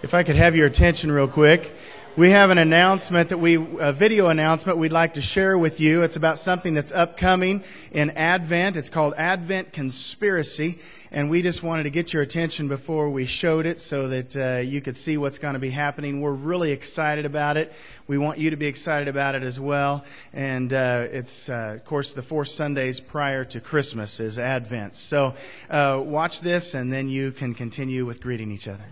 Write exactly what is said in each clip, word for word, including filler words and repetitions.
If I could have your attention real quick. We have an announcement that we, a video announcement we'd like to share with you. It's about something that's upcoming in Advent. It's called Advent Conspiracy. And we just wanted to get your attention before we showed it so that uh, you could see what's going to be happening. We're really excited about it. We want you to be excited about it as well. And uh, it's, uh, of course, the four Sundays prior to Christmas is Advent. So uh, watch this, and then you can continue with greeting each other.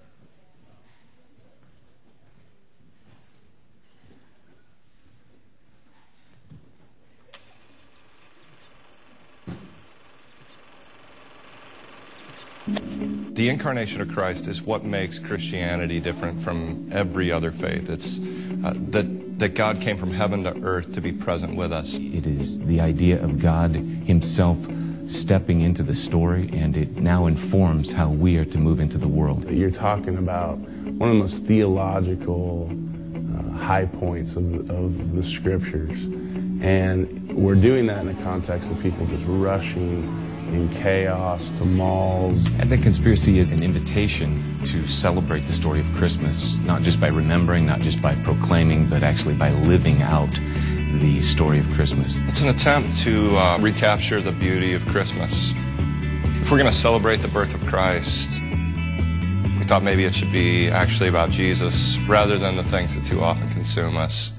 The incarnation of Christ is what makes Christianity different from every other faith. It's uh, that, that God came from heaven to earth to be present with us. It is the idea of God Himself stepping into the story, and it now informs how we are to move into the world. You're talking about one of the most theological uh, high points of the, of the Scriptures. And we're doing that in a context of people just rushing in chaos to malls. Advent Conspiracy is an invitation to celebrate the story of Christmas, not just by remembering, not just by proclaiming, but actually by living out the story of Christmas. It's an attempt to uh, recapture the beauty of Christmas. If we're going to celebrate the birth of Christ, we thought maybe it should be actually about Jesus rather than the things that too often consume us.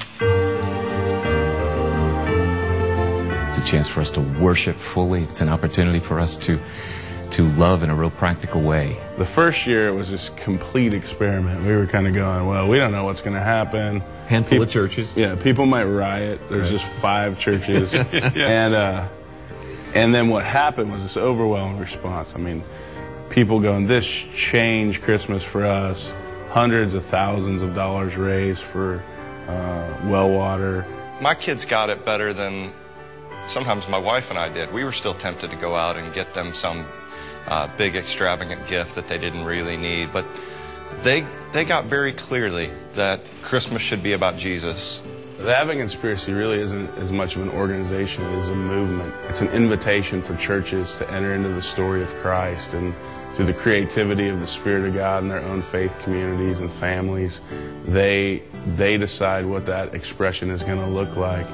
It's a chance for us to worship fully. It's an opportunity for us to to love in a real practical way. The first year it was this complete experiment. We were kind of going, well, we don't know what's going to happen. Handful people, of churches. Yeah, people might riot. There's right. just five churches. yeah. And uh, and then what happened was this overwhelming response. I mean, people going, this changed Christmas for us. Hundreds of thousands of dollars raised for uh, well water. My kids got it better than sometimes my wife and I did. We were still tempted to go out and get them some uh, big extravagant gift that they didn't really need. But they they got very clearly that Christmas should be about Jesus. The Advent Conspiracy really isn't as much of an organization as a movement. It's an invitation for churches to enter into the story of Christ, and through the creativity of the Spirit of God in their own faith communities and families, they they decide what that expression is going to look like.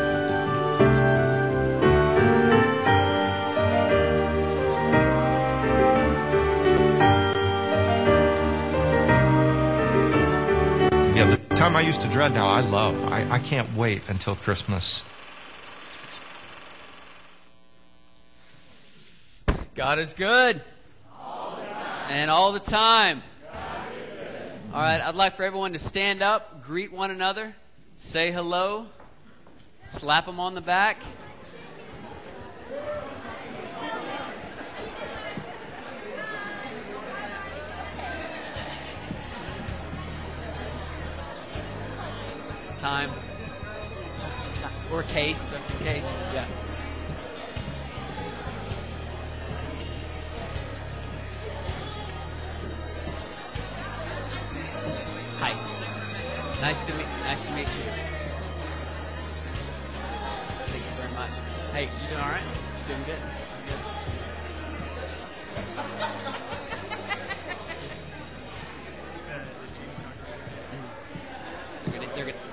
The time I used to dread now I love. I, I can't wait until Christmas. God is good. All the time. And all the time. God is good. All right, I'd like for everyone to stand up, greet one another, say hello, slap them on the back. Time. Just in time. Or case, just in case. Yeah. Hi. Nice to meet nice to meet you. Thank you very much. Hey, you doing all right? Doing good? Good. They're good. They're good.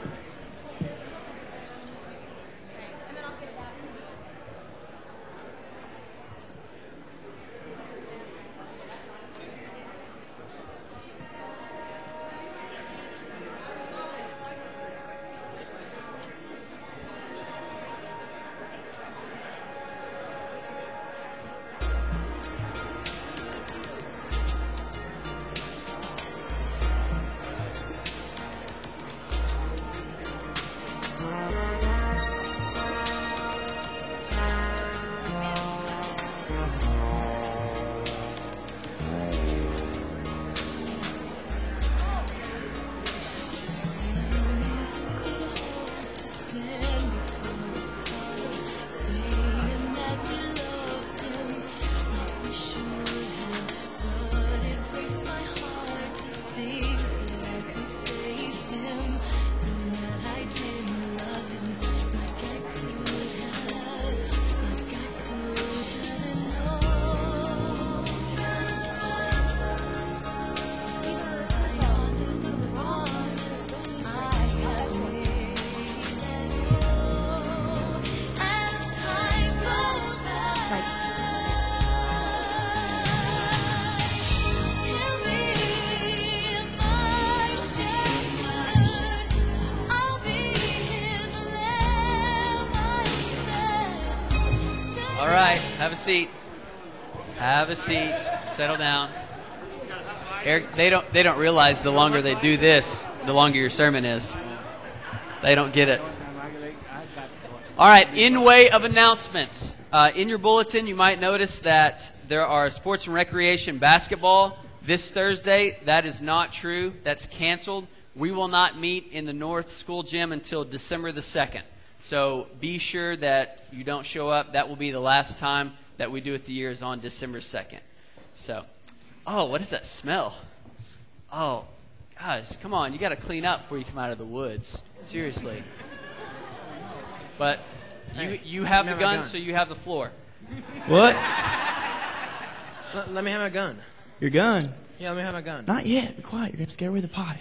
right, have a seat. Have a seat. Settle down. Eric, they don't they don't realize the longer they do this, the longer your sermon is. They don't get it. All right, in way of announcements. Uh, in your bulletin, you might notice that there are sports and recreation basketball this Thursday. That is not true. That's canceled. We will not meet in the North School Gym until December the second. So be sure that you don't show up. That will be the last time that we do it the year is on December second. So, oh, what is that smell? Oh, guys, come on. You got to clean up before you come out of the woods. Seriously. But you you have the gun, so you have the floor. What? Let, let me have my gun. Your gun? Yeah, let me have my gun. Not yet. Be quiet. You're going to scare away the pie.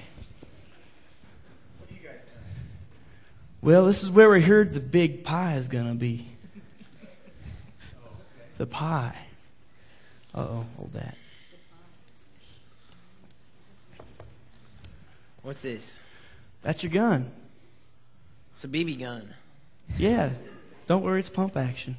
Well, this is where we heard the big pie is going to be. The pie. Uh-oh, hold that. What's this? That's your gun. It's a B B gun. Yeah. Don't worry, it's pump action.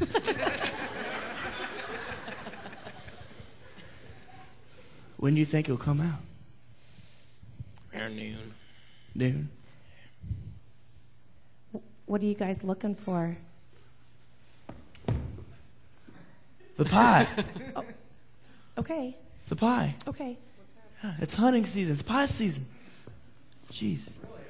When do you think it'll come out? Around noon. Noon. What are you guys looking for? The pie. Oh, okay. The pie. Okay. Yeah, it's hunting season. It's pie season. Jeez.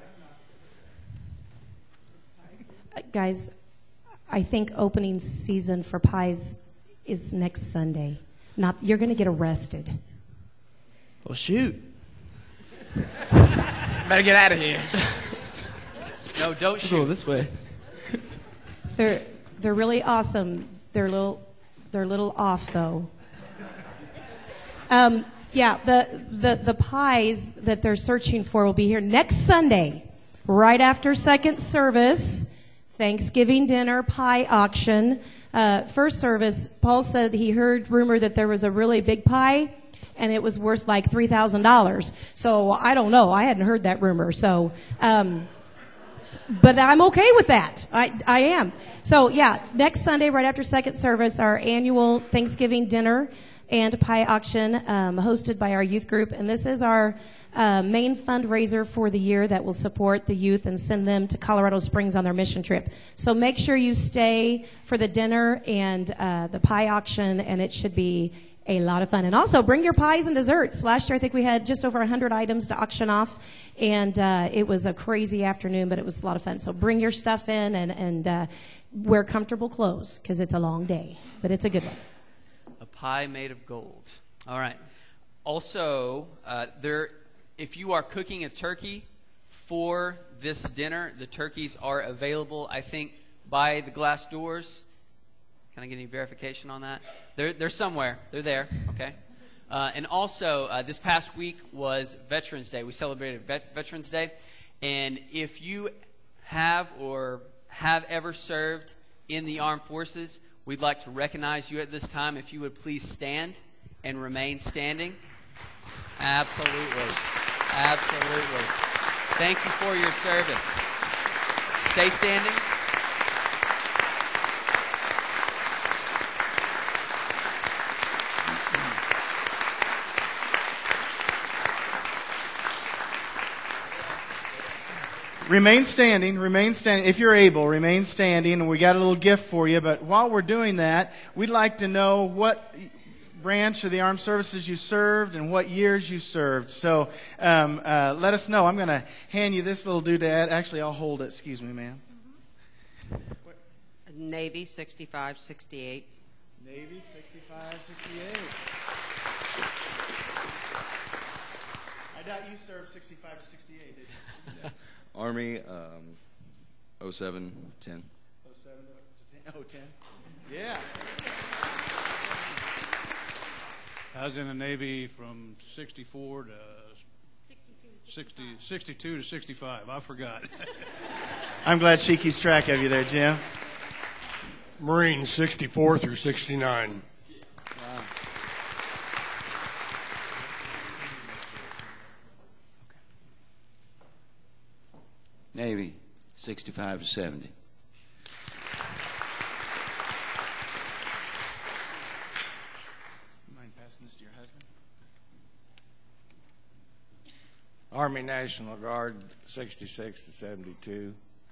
Uh, guys, I think opening season for pies is next Sunday. Not you're going to get arrested. Well, shoot. Better get out of here. No, don't Let's shoot. go this way. They're they're really awesome. They're a little they're a little off though. Um, yeah, the the the pies that they're searching for will be here next Sunday, right after second service. Thanksgiving dinner pie auction. Uh, first service, Paul said he heard rumor that there was a really big pie, and it was worth like three thousand dollars. So I don't know. I hadn't heard that rumor. So. Um, But I'm okay with that. I, I am. So, yeah, next Sunday, right after second service, our annual Thanksgiving dinner and pie auction um, hosted by our youth group. And this is our uh, main fundraiser for the year that will support the youth and send them to Colorado Springs on their mission trip. So make sure you stay for the dinner and uh, the pie auction, and it should be a lot of fun. And also, bring your pies and desserts. Last year, I think we had just over one hundred items to auction off, and uh, it was a crazy afternoon, but it was a lot of fun. So bring your stuff in and, and uh, wear comfortable clothes, because it's a long day, but it's a good one. A pie made of gold. All right. Also, uh, there, if you are cooking a turkey for this dinner, the turkeys are available, I think, by the glass doors. Can I get any verification on that? They're, they're somewhere. They're there, okay? Uh, and also, uh, this past week was Veterans Day. We celebrated Vet- Veterans Day. And if you have or have ever served in the armed forces, we'd like to recognize you at this time. If you would please stand and remain standing. Absolutely. Absolutely. Thank you for your service. Stay standing. Remain standing, remain standing. If you're able, remain standing. And we got a little gift for you. But while we're doing that, we'd like to know what branch of the armed services you served and what years you served. So um, uh, let us know. I'm going to hand you this little doodad. Actually, I'll hold it. Excuse me, ma'am. Navy, sixty-five sixty-eight. Navy, sixty-five sixty-eight. I doubt you served sixty-five to sixty-eight, did you? Yeah. Army, um, oh seven ten. oh seven to ten. oh ten. Yeah. I was in the Navy from sixty-four to sixty, sixty-two to sixty-five. I forgot. I'm glad she keeps track of you there, Jim. Marines, sixty-four through sixty-nine. Wow. Navy, sixty-five to seventy. Army National Guard, sixty-six to seventy-two.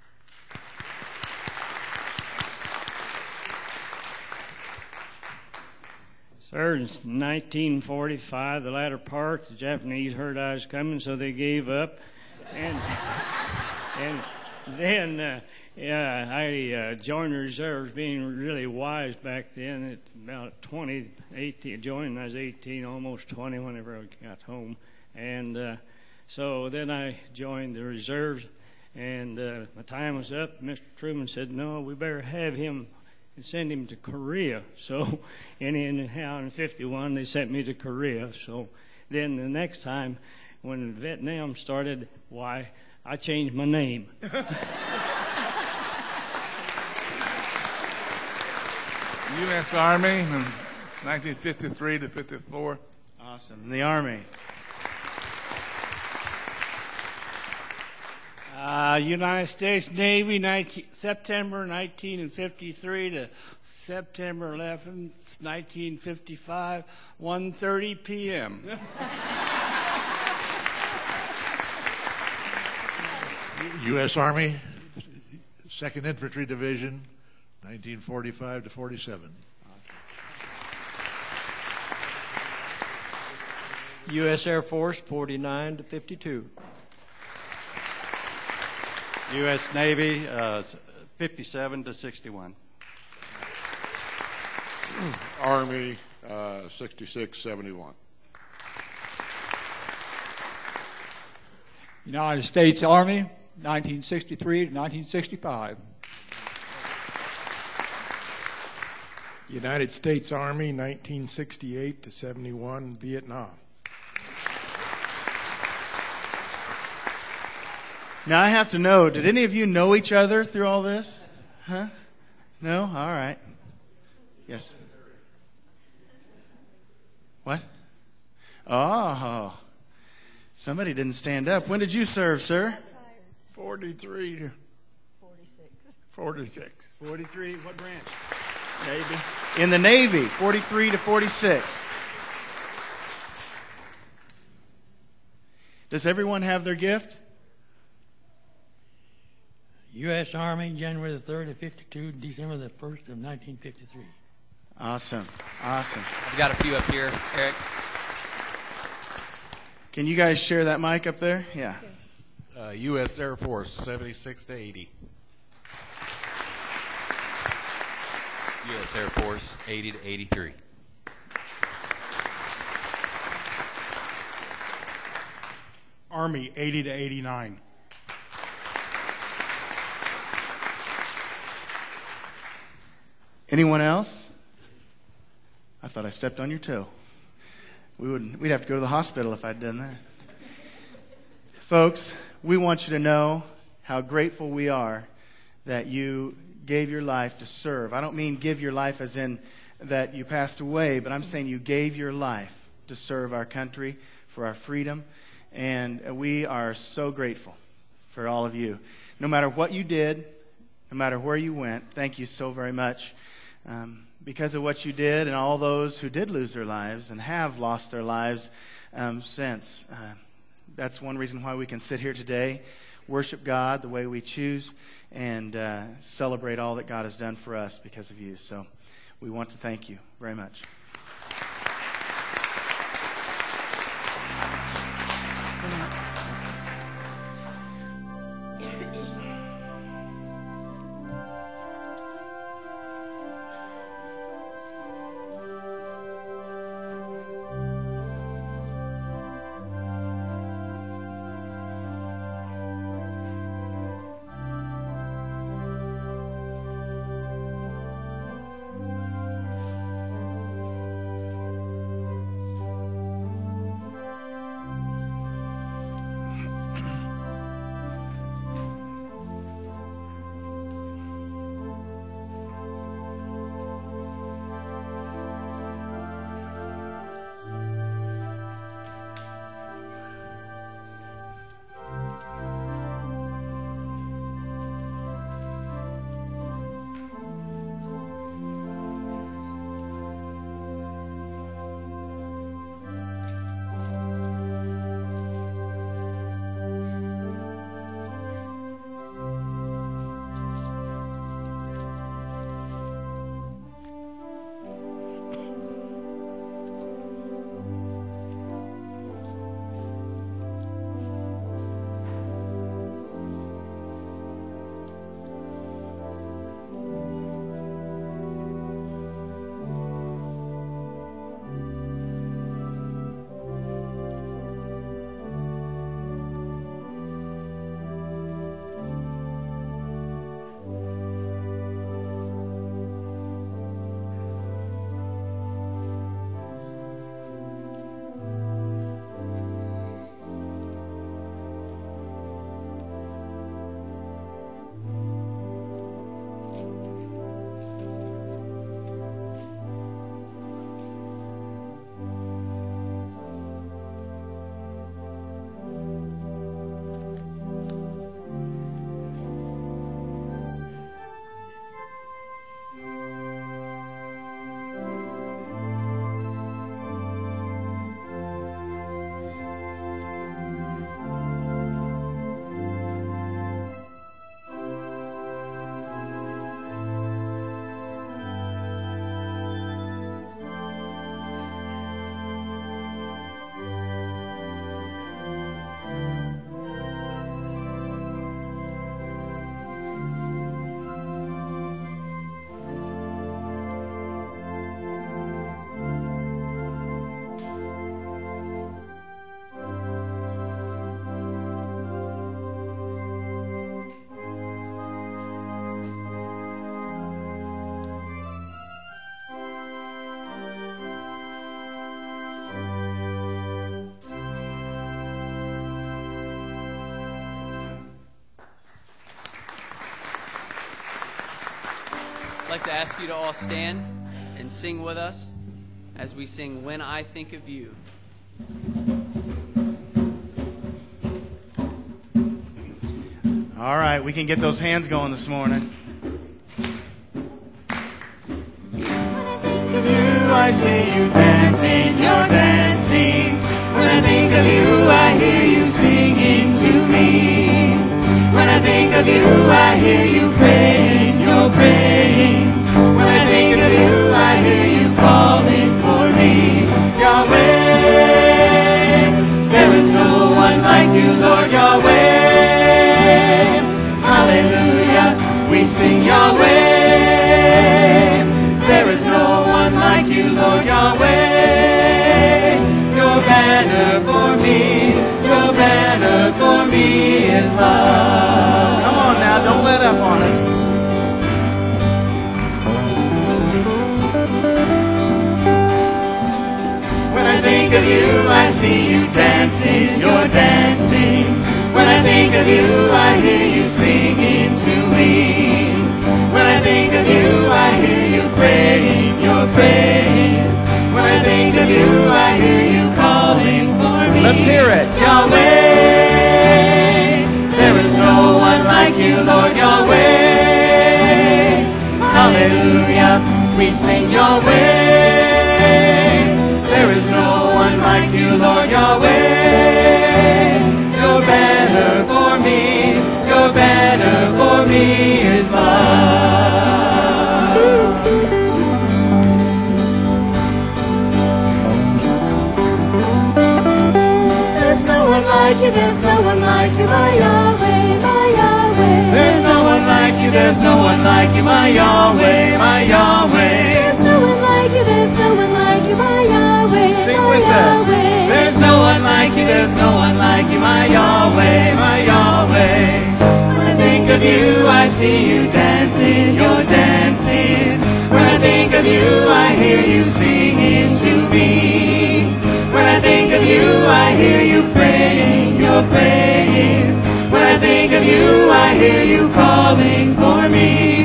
Served in nineteen forty-five, the latter part, the Japanese heard I was coming, so they gave up. And, and then uh, yeah, I uh, joined the reserves, being really wise back then. At about twenty, eighteen, joined when I was eighteen, almost twenty whenever I got home. And uh, so then I joined the reserves, and uh, my time was up. Mister Truman said, no, we better have him and send him to Korea. So anyhow, in fifty-one, they sent me to Korea. So then the next time when Vietnam started, why, I changed my name. U S Army from nineteen fifty-three to fifty-four. Awesome. The Army. Uh, United States Navy, nineteen, September nineteen fifty-three to September eleventh, nineteen fifty-five, one thirty p.m. U S Army, Second Infantry Division, nineteen forty-five to forty-seven. U S Air Force, forty-nine to fifty-two. U S Navy, uh, fifty-seven to sixty-one. Army, uh, sixty-six seventy-one. United States Army, nineteen sixty-three to nineteen sixty-five. United States Army, nineteen sixty-eight to seventy-one, Vietnam. Now I have to know, did any of you know each other through all this? Huh? No? All right. Yes. What? Oh. Somebody didn't stand up. When did you serve, sir? forty-three to forty-six. forty-three, what branch? Navy. In the Navy, forty-three to forty-six. Does everyone have their gift? U S Army, January the third of fifty-two, December the first of nineteen fifty-three. Awesome. Awesome. I've got a few up here, Eric. Can you guys share that mic up there? Yeah. Uh, U S Air Force, seventy-six to eighty. U S Air Force, eighty to eighty-three. Army, eighty to eighty-nine. Anyone else? I thought I stepped on your toe. We wouldn't, we'd have to go to the hospital if I'd done that. Folks, we want you to know how grateful we are that you gave your life to serve. I don't mean give your life as in that you passed away, but I'm saying you gave your life to serve our country, for our freedom, and we are so grateful for all of you. No matter what you did, no matter where you went, thank you so very much. Um, because of what you did, and all those who did lose their lives and have lost their lives um, since. Uh, that's one reason why we can sit here today, worship God the way we choose, and uh, celebrate all that God has done for us because of you. So we want to thank you very much. like to ask you to all stand and sing with us as we sing When I Think of You. All right, we can get those hands going this morning. When I think of you, I see you dancing, you're dancing. When I think of you, I hear you singing to me. When I think of you, I hear you praying, you're praying. When I think of you, I hear you calling for me. Yahweh, there is no one like you, Lord Yahweh. Hallelujah, we sing Yahweh. There is no one like you, Lord Yahweh. Your banner for me, your banner for me is love. Come on now, don't let up on us. When I think of you, I see you dancing, you're dancing. When I think of you, I hear you singing to me. When I think of you, I hear you praying, you're praying. When I think of you, I hear you calling for me. Let's hear it. Yahweh, there is no one like you, Lord Yahweh. Hallelujah, we sing Yahweh. There is no one like you, Lord Yahweh. Your banner for me, your banner for me is love. There's no one like you, there's no one like you, my Yahweh, my Yahweh. There's no one like you, there's no one like you, my Yahweh, my Yahweh. There's no one like you, there's no one like you, my Yahweh. Sing with us. There's no one like you, there's no one like you, my Yahweh, my Yahweh. When I think of you, I see you dancing, you're dancing. When I think of you, I hear you singing to me. When I think of you, I hear you praying, you're praying. When I think of you, I hear you calling for me.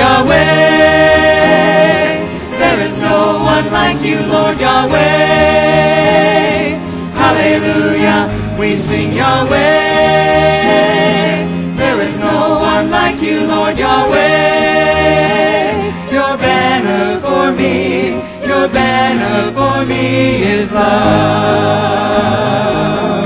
Yahweh, there is no one like you, Lord Yahweh. Hallelujah, we sing Yahweh. There is no one like you, Lord Yahweh. Your banner for me, your banner for me is love.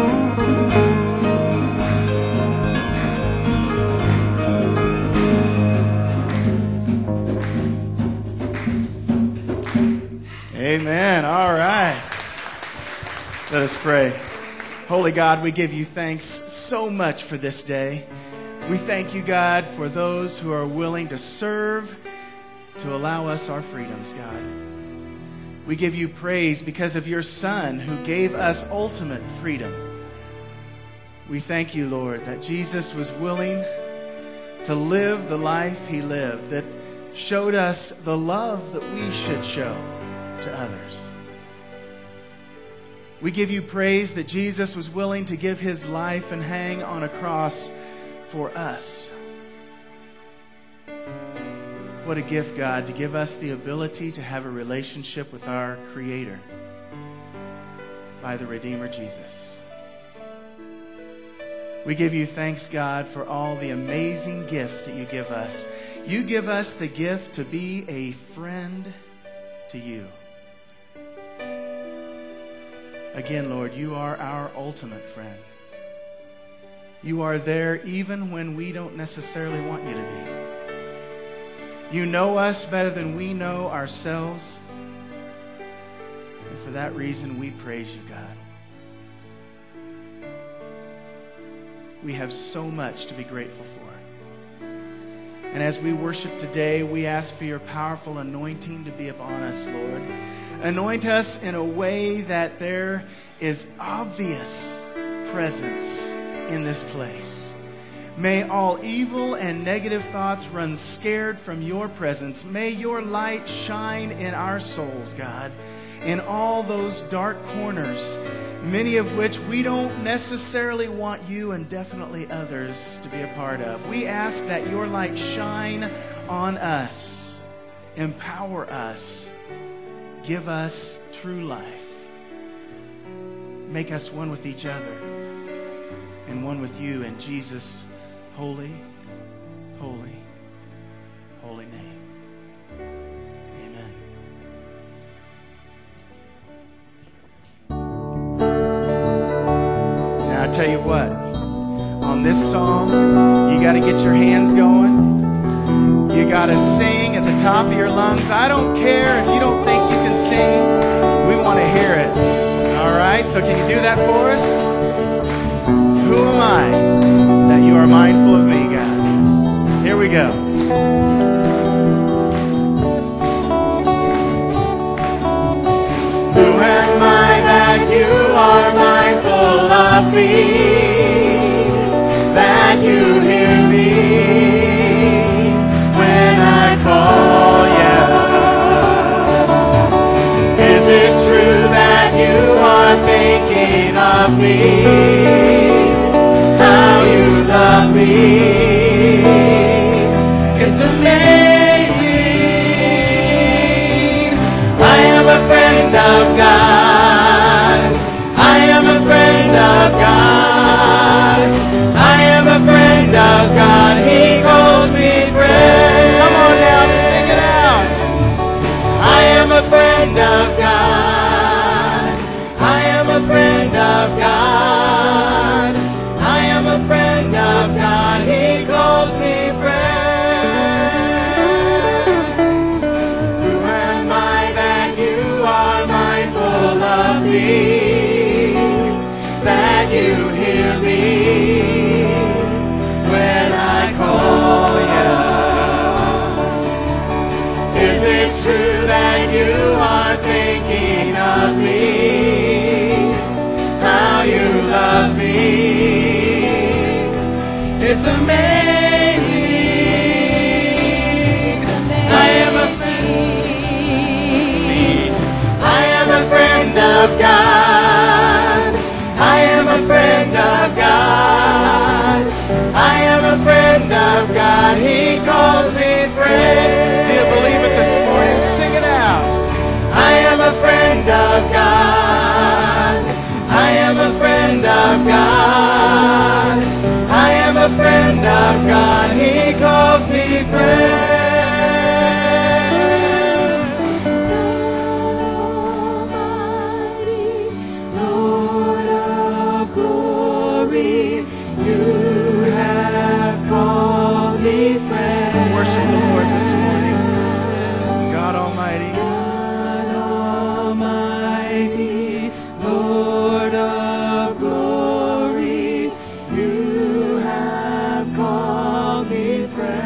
Amen. All right. Let us pray. Holy God, we give you thanks so much for this day. We thank you, God, for those who are willing to serve, to allow us our freedoms, God. We give you praise because of your Son who gave us ultimate freedom. We thank you, Lord, that Jesus was willing to live the life he lived, that showed us the love that we should show to others. We give you praise that Jesus was willing to give his life and hang on a cross for us. What a gift, God, to give us the ability to have a relationship with our Creator by the Redeemer Jesus. We give you thanks, God, for all the amazing gifts that you give us. You give us the gift to be a friend to you. Again, Lord, you are our ultimate friend. You are there even when we don't necessarily want you to be. You know us better than we know ourselves. And for that reason, we praise you, God. We have so much to be grateful for. And as we worship today, we ask for your powerful anointing to be upon us, Lord. Anoint us in a way that there is obvious presence in this place. May all evil and negative thoughts run scared from your presence. May your light shine in our souls, God, in all those dark corners, many of which we don't necessarily want you and definitely others to be a part of. We ask that your light shine on us Empower us. Give us true life. Make us one with each other and one with you in Jesus' holy, holy, holy name. Amen. Now I tell you what, on this song, you got to get your hands going. You got to sing at the top of your lungs. I don't care if you don't think you can sing. We want to hear it. All right, so can you do that for us? Who am I that you are mindful of me, God? Here we go. Who am I that you are mindful of me? That you hear me when I call you? Is it true that you are thinking of me? How you love me? It's amazing. I am a friend of God. I am a friend of God. I am a friend of God. He calls me friend. Come on now, sing it out. I am a friend of God. I am a friend of God. I am a friend of God. He calls me friend. Who am I that you are mindful of me? That you hear me when I call you? Is it true that you are thinking of me? How you love me? It's amazing. I am a friend. I am a friend of God. I am a friend of God. I am a friend of God. He calls me friend. Do you believe it this morning? Sing it out. I am a friend of God. I am a friend of God. I am a friend of God. He calls me friend. Lord of glory, you have called me friend. Worship the Lord this morning. God Almighty. God Almighty, Lord of glory, you have called me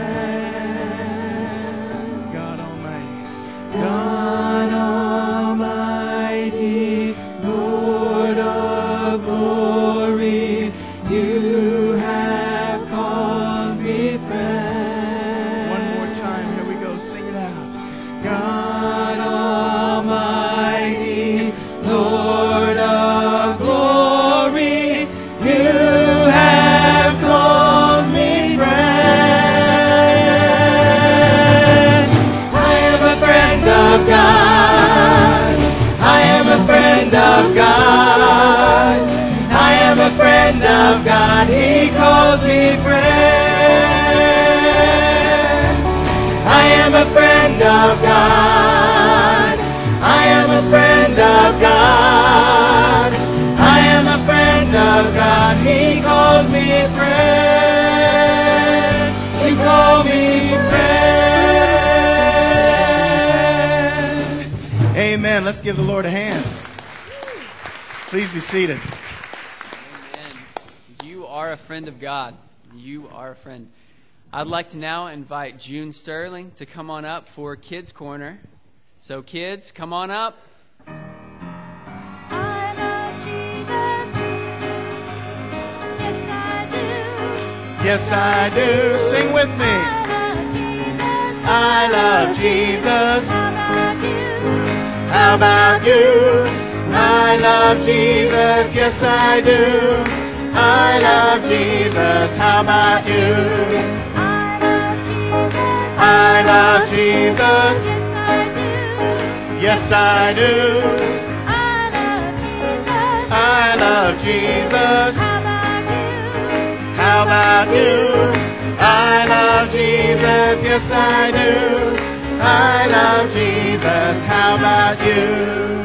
friend. God Almighty. God Almighty, Lord of glory, you have called me friend. One more time, here we go, sing it out. God Almighty, Lord of glory, you have called me friend. I am a friend of God. I am a friend of God. I am a friend of God. He calls me friend. I am a friend of God. I am a friend of God. I am a friend of God. He calls me friend. You call me friend. Amen. Let's give the Lord a hand. Please be seated. Amen. You are a friend of God. You are a friend. I'd like to now invite June Sterling to come on up for Kids Corner. So kids, come on up. I love Jesus. Yes, I do. Yes, I do. Sing with me. I love Jesus. I love Jesus. How about you? How about you? I love Jesus. Yes, I do. I love Jesus. How about you? I love Jesus. I love Jesus. Yes, I do. Yes, I do. I love Jesus. I love Jesus. How about you? I love Jesus. Yes, I do. I love Jesus. How about you?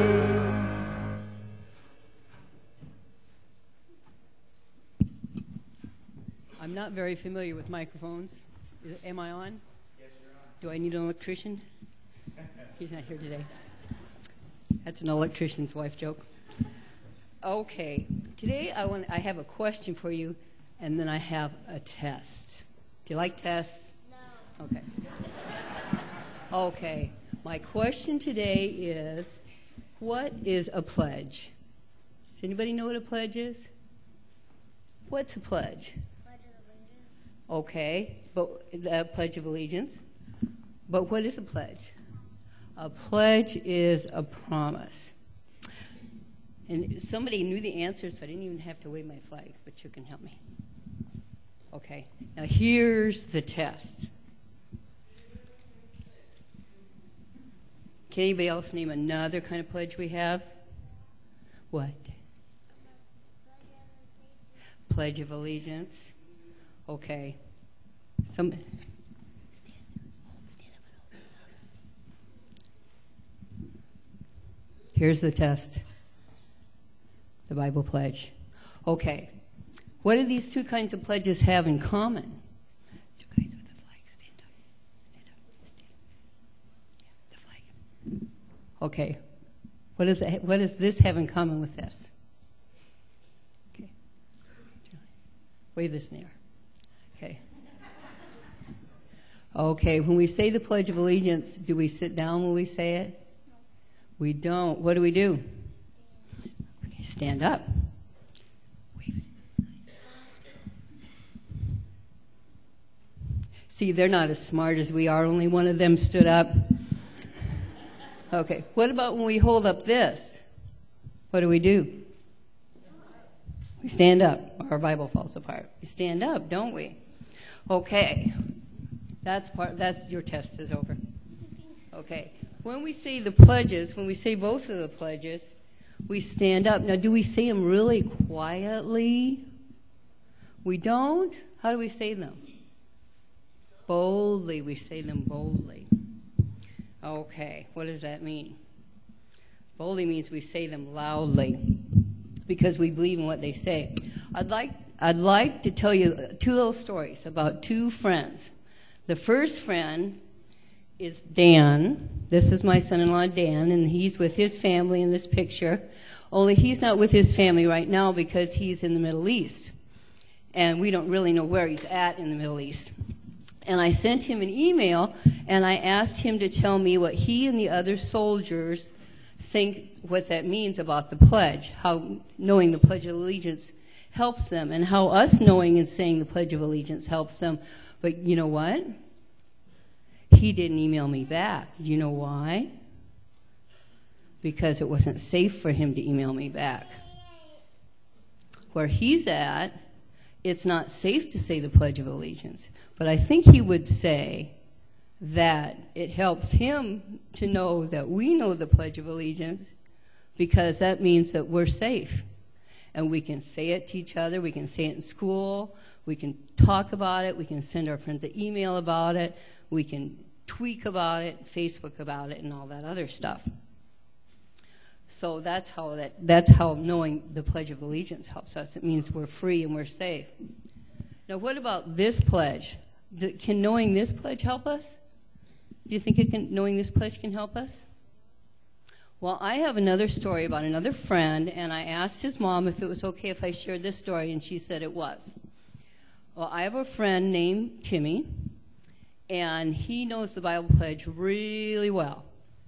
I'm not very familiar with microphones. Is, am I on? Yes, you're on. Do I need an electrician? He's not here today. That's an electrician's wife joke. Okay, today I want I have a question for you, and then I have a test. Do you like tests? No. Okay. Okay. My question today is, what is a pledge? Does anybody know what a pledge is? What's a pledge? Okay, but the Pledge of Allegiance. But what is a pledge? A pledge is a promise. And somebody knew the answer, so I didn't even have to wave my flags, but you can help me. Okay, now here's the test. Can anybody else name another kind of pledge we have? What? Pledge of Allegiance. Okay. Some. Stand, stand up and hold this up. Here's the test. The Bible pledge. Okay. What do these two kinds of pledges have in common? You guys with the flag, stand up. Stand up. Stand up. Yeah, the flag. Okay. What does it, what does this have in common with this? Okay. Wave this in the air. Okay. Okay, when we say the Pledge of Allegiance, do we sit down when we say it? We don't. What do we do? Okay, stand up. Wave it. See, they're not as smart as we are. Only one of them stood up. Okay, what about when we hold up this? What do we do? We stand up. Our Bible falls apart. We stand up, don't we? Okay. That's part. That's your test is over. Okay. When we say the pledges, when we say both of the pledges, we stand up. Now, do we say them really quietly? We don't? How do we say them? Boldly. We say them boldly. Okay. What does that mean? Boldly means we say them loudly because we believe in what they say. I'd like I'd like to tell you two little stories about two friends. The first friend is Dan. This is my son-in-law, Dan, and he's with his family in this picture. Only he's not with his family right now because he's in the Middle East. And we don't really know where he's at in the Middle East. And I sent him an email, and I asked him to tell me what he and the other soldiers think, what that means about the pledge, how knowing the Pledge of Allegiance helps them, and how us knowing and saying the Pledge of Allegiance helps them. But you know what? He didn't email me back. You know why? Because it wasn't safe for him to email me back. Where he's at, it's not safe to say the Pledge of Allegiance. But I think he would say that it helps him to know that we know the Pledge of Allegiance because that means that we're safe. And we can say it to each other. We can say it in school. We can talk about it. We can send our friends an email about it. We can tweak about it, Facebook about it, and all that other stuff. So that's how that that's how knowing the Pledge of Allegiance helps us. It means we're free and we're safe. Now, what about this pledge? Can knowing this pledge help us? Do you think it can, knowing this pledge can help us? Well, I have another story about another friend, and I asked his mom if it was okay if I shared this story, and she said it was. Well, I have a friend named Timmy, and he knows the Bible pledge really well.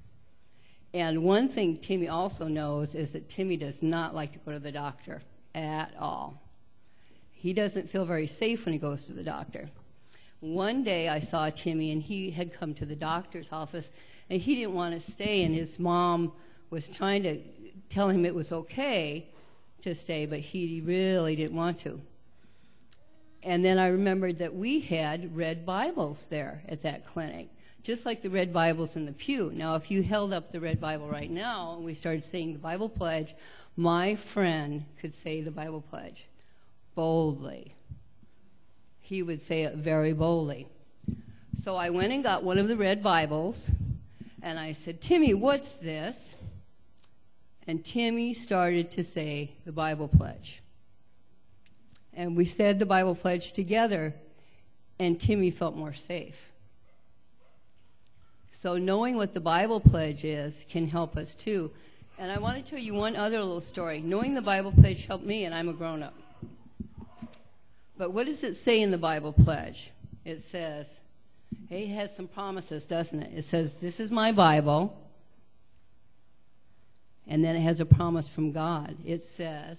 And one thing Timmy also knows is that Timmy does not like to go to the doctor at all. He doesn't feel very safe when he goes to the doctor. One day I saw Timmy, and he had come to the doctor's office, and he didn't want to stay, and his mom was trying to tell him it was okay to stay, but he really didn't want to. And then I remembered that we had read Bibles there at that clinic. just like the red Bibles in the pew. Now, if you held up the red Bible right now and we started saying the Bible pledge, my friend could say the Bible pledge boldly. He would say it very boldly. So I went and got one of the red Bibles, and I said, Timmy, what's this? And Timmy started to say the Bible pledge. And we said the Bible pledge together, and Timmy felt more safe. So knowing what the Bible pledge is can help us too. And I want to tell you one other little story. Knowing the Bible pledge helped me, and I'm a grown-up. But what does it say in the Bible pledge? It says, it has some promises, doesn't it? It says, this is my Bible. And then it has a promise from God. It says,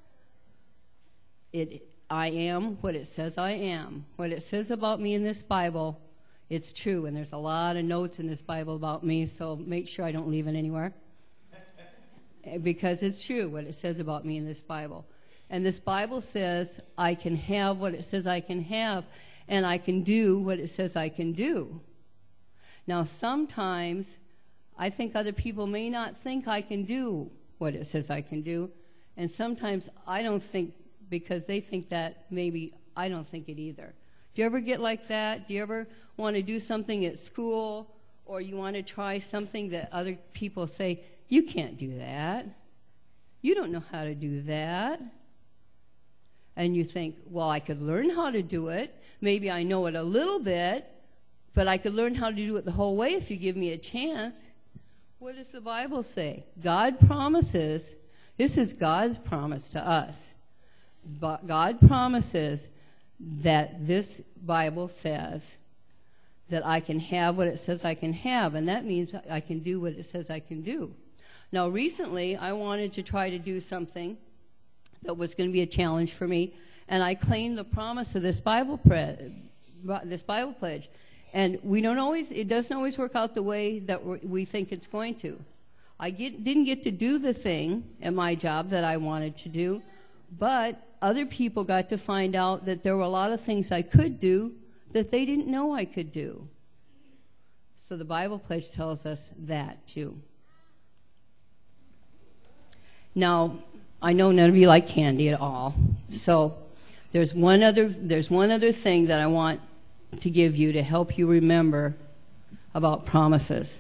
it, I am what it says I am. What it says about me in this Bible, it's true. And there's a lot of notes in this Bible about me, so make sure I don't leave it anywhere. Because it's true what it says about me in this Bible. And this Bible says I can have what it says I can have, and I can do what it says I can do. Now, sometimes I think other people may not think I can do what it says I can do, and sometimes I don't think, because they think that, maybe I don't think it either. Do you ever get like that? Do you ever want to do something at school, or you want to try something that other people say, you can't do that. You don't know how to do that. And you think, well, I could learn how to do it. Maybe I know it a little bit, but I could learn how to do it the whole way if you give me a chance. What does the Bible say? God promises, this is God's promise to us. But God promises that this Bible says that I can have what it says I can have, and that means I can do what it says I can do. Now, recently, I wanted to try to do something that was going to be a challenge for me, and I claimed the promise of this Bible pre- this Bible pledge. And we don't always, it doesn't always work out the way that we think it's going to. I get, didn't get to do the thing at my job that I wanted to do, but other people got to find out that there were a lot of things I could do that they didn't know I could do. So the Bible pledge tells us that too. Now, I know none of you like candy at all, so there's one other there's one other thing that I want to give you to help you remember about promises.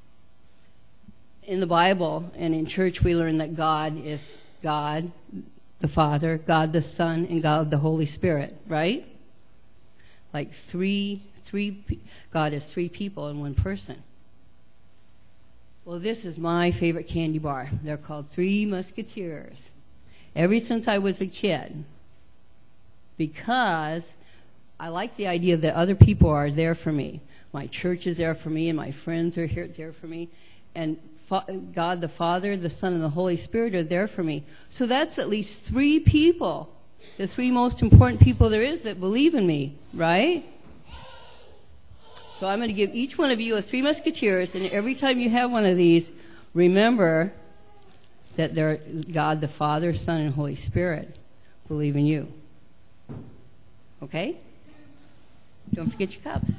In the Bible and in church, we learn that God is God the Father, God the Son, and God the Holy Spirit, right? Like three, three, God is three people in one person. Well, this is my favorite candy bar. They're called Three Musketeers. Ever since I was a kid, because I like the idea that other people are there for me. My church is there for me, and my friends are here there for me, and God the Father, the Son, and the Holy Spirit are there for me. So that's at least three people, the three most important people there is that believe in me, right? So I'm going to give each one of you a Three Musketeers, and every time you have one of these, remember that they're God the Father, Son, and Holy Spirit believe in you. Okay? Don't forget your cups.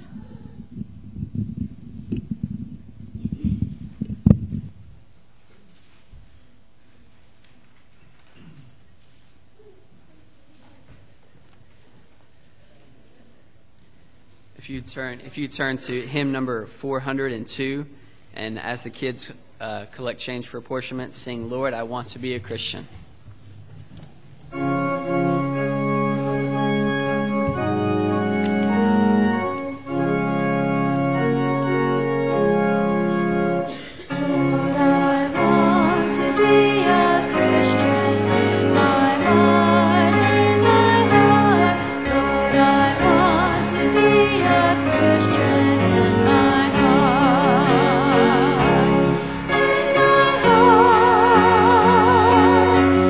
If you turn, if you turn to hymn number four hundred two, and as the kids uh, collect change for apportionment, sing, Lord, I Want to Be a Christian. Christian in my heart.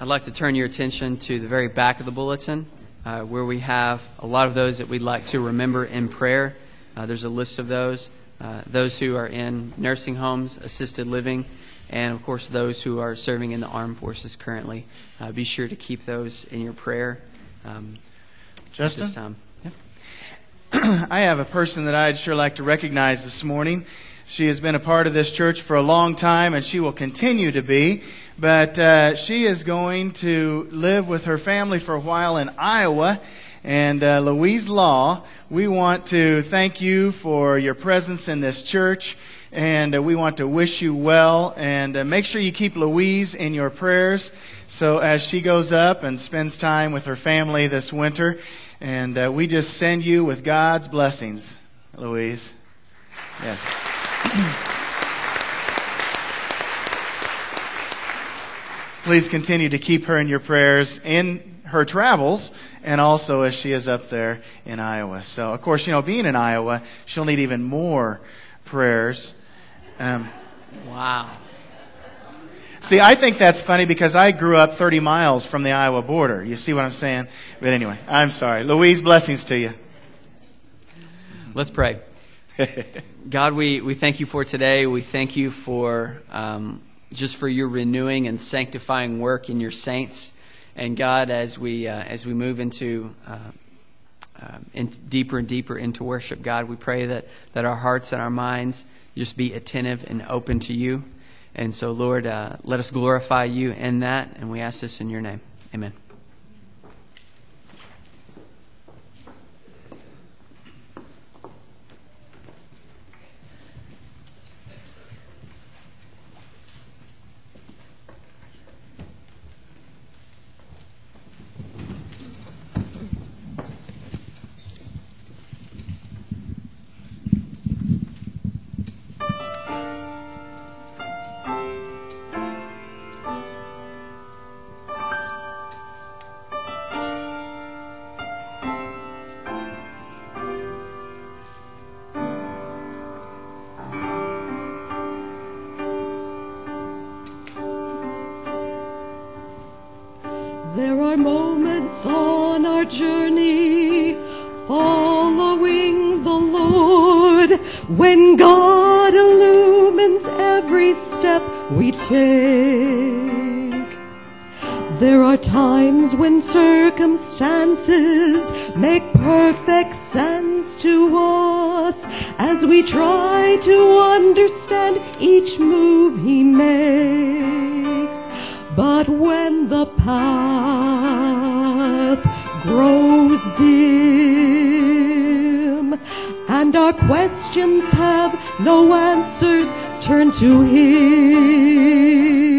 I'd like to turn your attention to the very back of the bulletin, uh, where we have a lot of those that we'd like to remember in prayer. Uh, there's a list of those, uh, those who are in nursing homes, assisted living, and of course those who are serving in the armed forces currently. Uh, be sure to keep those in your prayer. Um, Justin? This time. Yeah. I have a person that I'd sure like to recognize this morning. She has been a part of this church for a long time, and she will continue to be. But uh, she is going to live with her family for a while in Iowa. And uh, Louise Law, we want to thank you for your presence in this church. And uh, we want to wish you well. And uh, make sure you keep Louise in your prayers. So as she goes up and spends time with her family this winter. And uh, we just send you with God's blessings, Louise. Yes. Please continue to keep her in your prayers in her travels and also as she is up there in Iowa. So, of course, you know, being in Iowa, she'll need even more prayers. Um, wow. See, I think that's funny because I grew up thirty miles from the Iowa border. You see what I'm saying? But anyway, I'm sorry. Louise, blessings to you. Let's pray. God, we, we thank you for today. We thank you for um, just for your renewing and sanctifying work in your saints. And God, as we uh, as we move into uh, uh, in deeper and deeper into worship, God, we pray that, that our hearts and our minds just be attentive and open to you. And so, Lord, uh, let us glorify you in that. And we ask this in your name. Amen. There are moments on our journey following the Lord when God illumines every step we take. There are times when circumstances make perfect sense to us as we try to understand each move He makes. But when the path grows dim and our questions have no answers, turn to Him.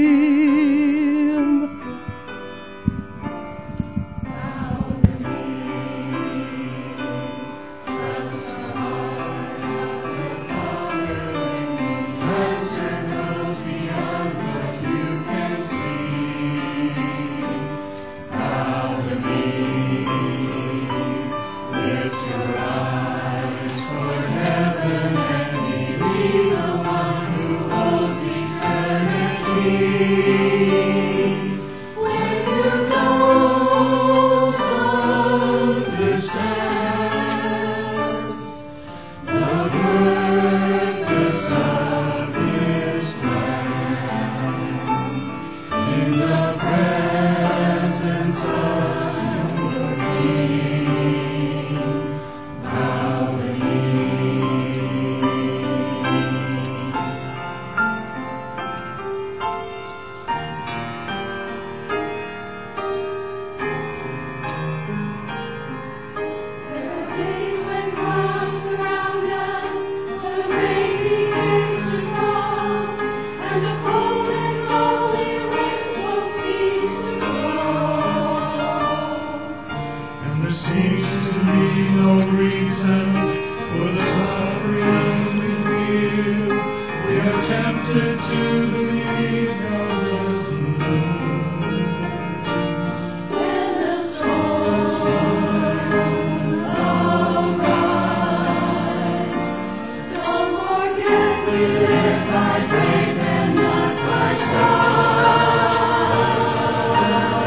By faith and not by sight.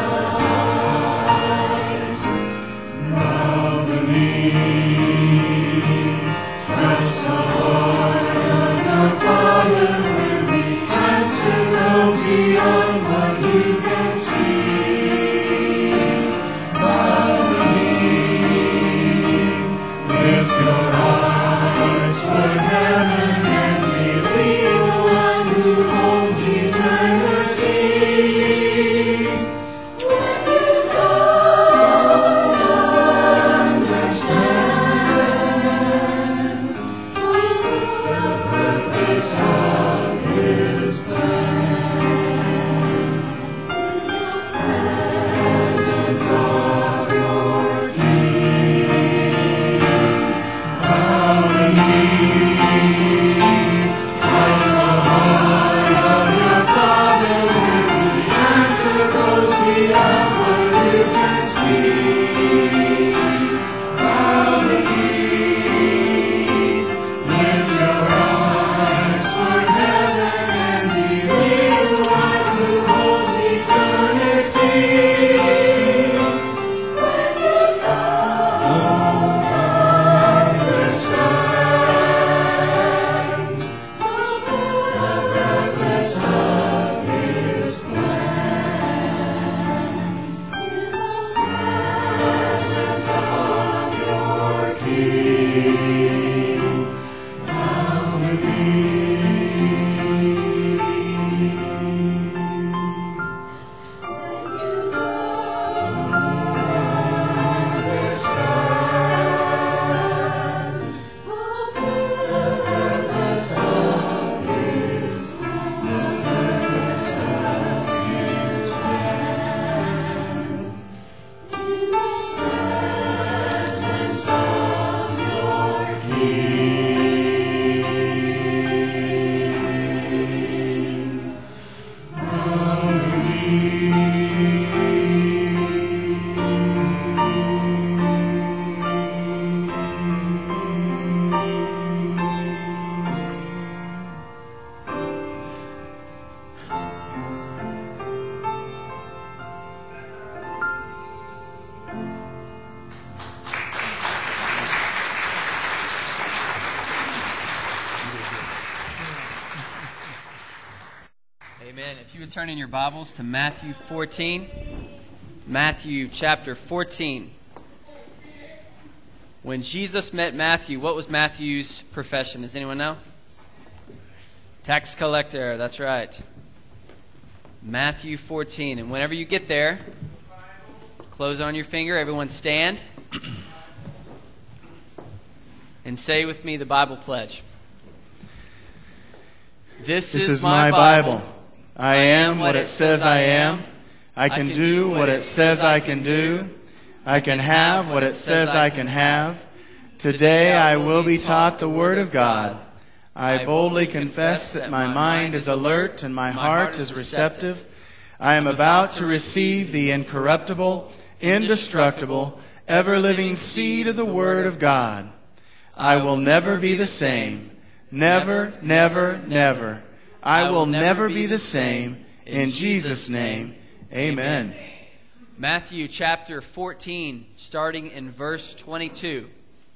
If you would turn in your Bibles to Matthew fourteen. Matthew chapter fourteen. When Jesus met Matthew, what was Matthew's profession? Does anyone know? Tax collector, that's right. Matthew fourteen. And whenever you get there, close on your finger. Everyone stand. And say with me the Bible pledge. This, this is, is my, my Bible. Bible. I am what it says I am. I can do what it says I can do. I can have what it says I can have. Today I will be taught the Word of God. I boldly confess that my mind is alert and my heart is receptive. I am about to receive the incorruptible, indestructible, ever-living seed of the Word of God. I will never be the same. Never, never, never. I will never be the same. In Jesus' name, amen. Matthew chapter fourteen, starting in verse twenty-two.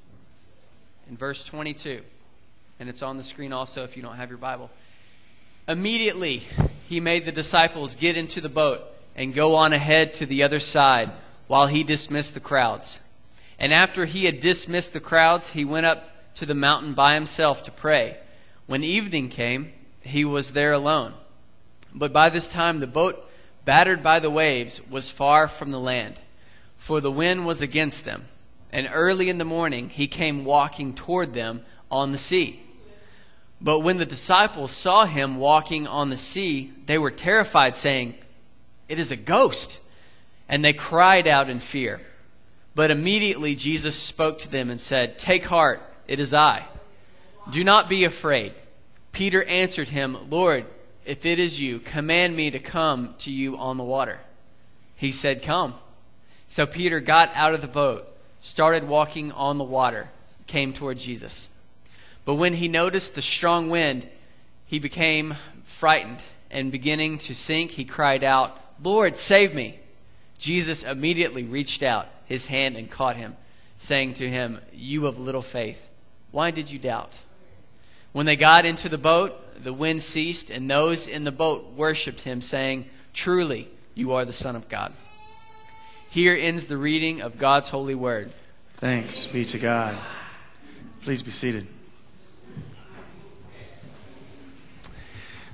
In verse twenty-two. And it's on the screen also if you don't have your Bible. Immediately, he made the disciples get into the boat and go on ahead to the other side while he dismissed the crowds. And after he had dismissed the crowds, he went up to the mountain by himself to pray. When evening came, he was there alone. But by this time the boat, battered by the waves, was far from the land, for the wind was against them. And early in the morning he came walking toward them on the sea. But when the disciples saw him walking on the sea, they were terrified, saying, "It is a ghost." And they cried out in fear. But immediately Jesus spoke to them and said, "Take heart, it is I. Do not be afraid." Peter answered him, "Lord, if it is you, command me to come to you on the water." He said, "Come." So Peter got out of the boat, started walking on the water, came toward Jesus. But when he noticed the strong wind, he became frightened, and beginning to sink, he cried out, "Lord, save me." Jesus immediately reached out his hand and caught him, saying to him, "You of little faith, why did you doubt?" When they got into the boat, the wind ceased, and those in the boat worshipped him, saying, "Truly, you are the Son of God." Here ends the reading of God's holy word. Thanks be to God. Please be seated.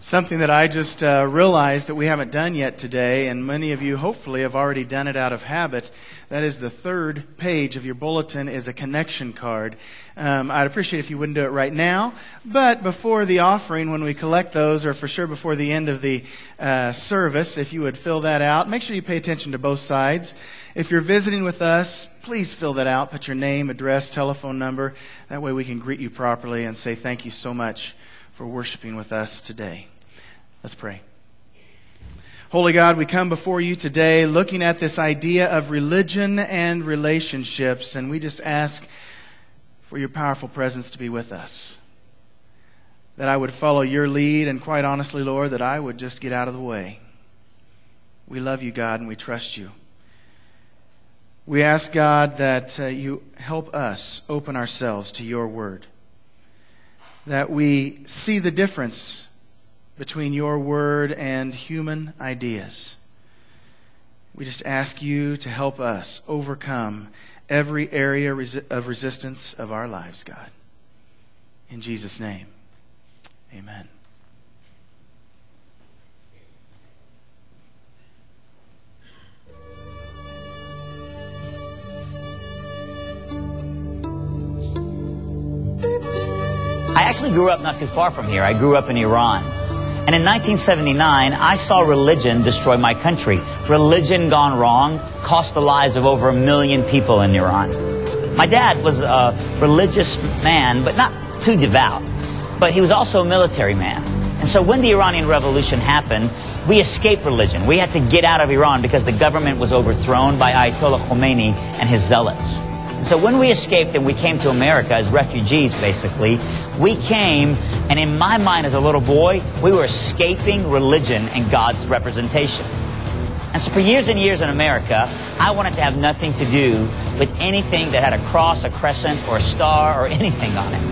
Something that I just uh, realized that we haven't done yet today, and many of you hopefully have already done it out of habit. That is the third page of your bulletin is a connection card. Um, I'd appreciate if you wouldn't do it right now, but before the offering, when we collect those, or for sure before the end of the uh, service, if you would fill that out. Make sure you pay attention to both sides. If you're visiting with us, please fill that out. Put your name, address, telephone number. That way we can greet you properly and say thank you so much for worshiping with us today. Let's pray. Holy God, we come before you today looking at this idea of religion and relationships, and we just ask for your powerful presence to be with us. That I would follow your lead, and quite honestly, Lord, that I would just get out of the way. We love you, God, and we trust you. We ask, God, that uh, you help us open ourselves to your word. That we see the difference between your word and human ideas. We just ask you to help us overcome every area of resistance of our lives, God. In Jesus' name, amen. I actually grew up not too far from here. I grew up in Iran. And in nineteen seventy-nine, I saw religion destroy my country. Religion gone wrong cost the lives of over a million people in Iran. My dad was a religious man, but not too devout. But he was also a military man. And so when the Iranian Revolution happened, we escaped religion. We had to get out of Iran because the government was overthrown by Ayatollah Khomeini and his zealots. So when we escaped and we came to America as refugees, basically, we came, and in my mind as a little boy, we were escaping religion and God's representation. And so for years and years in America, I wanted to have nothing to do with anything that had a cross, a crescent, or a star, or anything on it.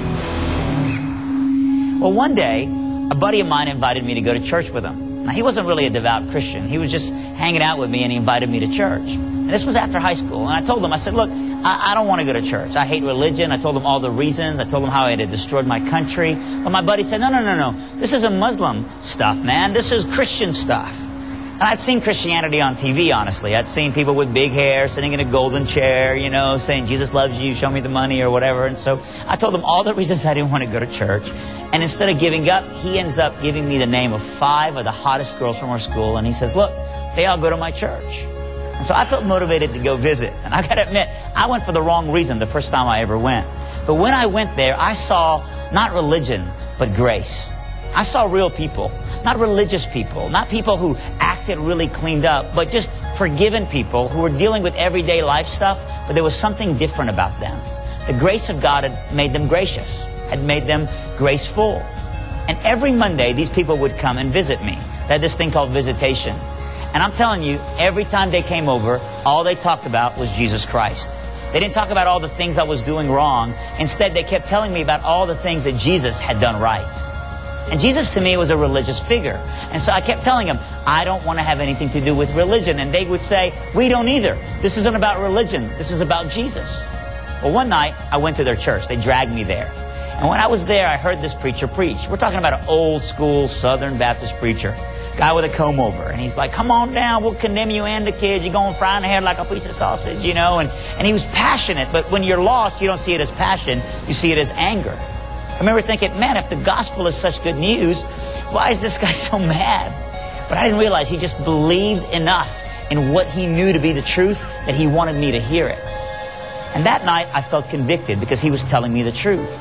Well, one day, a buddy of mine invited me to go to church with him. Now, he wasn't really a devout Christian. He was just hanging out with me, and he invited me to church. And this was after high school. And I told him, I said, look, I, I don't want to go to church. I hate religion. I told him all the reasons. I told him how it had destroyed my country. But my buddy said, no, no, no, no. This isn't Muslim stuff, man. This is Christian stuff. And I'd seen Christianity on T V, honestly. I'd seen people with big hair sitting in a golden chair, you know, saying, Jesus loves you, show me the money, or whatever. And so I told him all the reasons I didn't want to go to church. And instead of giving up, he ends up giving me the name of five of the hottest girls from our school. And he says, look, they all go to my church. And so I felt motivated to go visit. And I got to admit, I went for the wrong reason the first time I ever went. But when I went there, I saw not religion, but grace. I saw real people, not religious people, not people who acted really cleaned up, but just forgiven people who were dealing with everyday life stuff, but there was something different about them. The grace of God had made them gracious, had made them graceful. And every Monday, these people would come and visit me. They had this thing called visitation. And I'm telling you, every time they came over, all they talked about was Jesus Christ. They didn't talk about all the things I was doing wrong. Instead, they kept telling me about all the things that Jesus had done right. And Jesus to me was a religious figure. And so I kept telling them, I don't want to have anything to do with religion. And they would say, we don't either. This isn't about religion. This is about Jesus. Well, one night, I went to their church. They dragged me there. And when I was there, I heard this preacher preach. We're talking about an old school Southern Baptist preacher. Guy with a comb over. And he's like, come on down, we'll condemn you and the kids. You're going to fry in the head like a piece of sausage, you know. And, and he was passionate. But when you're lost, you don't see it as passion. You see it as anger. I remember thinking, man, if the gospel is such good news, why is this guy so mad? But I didn't realize he just believed enough in what he knew to be the truth that he wanted me to hear it. And that night, I felt convicted because he was telling me the truth.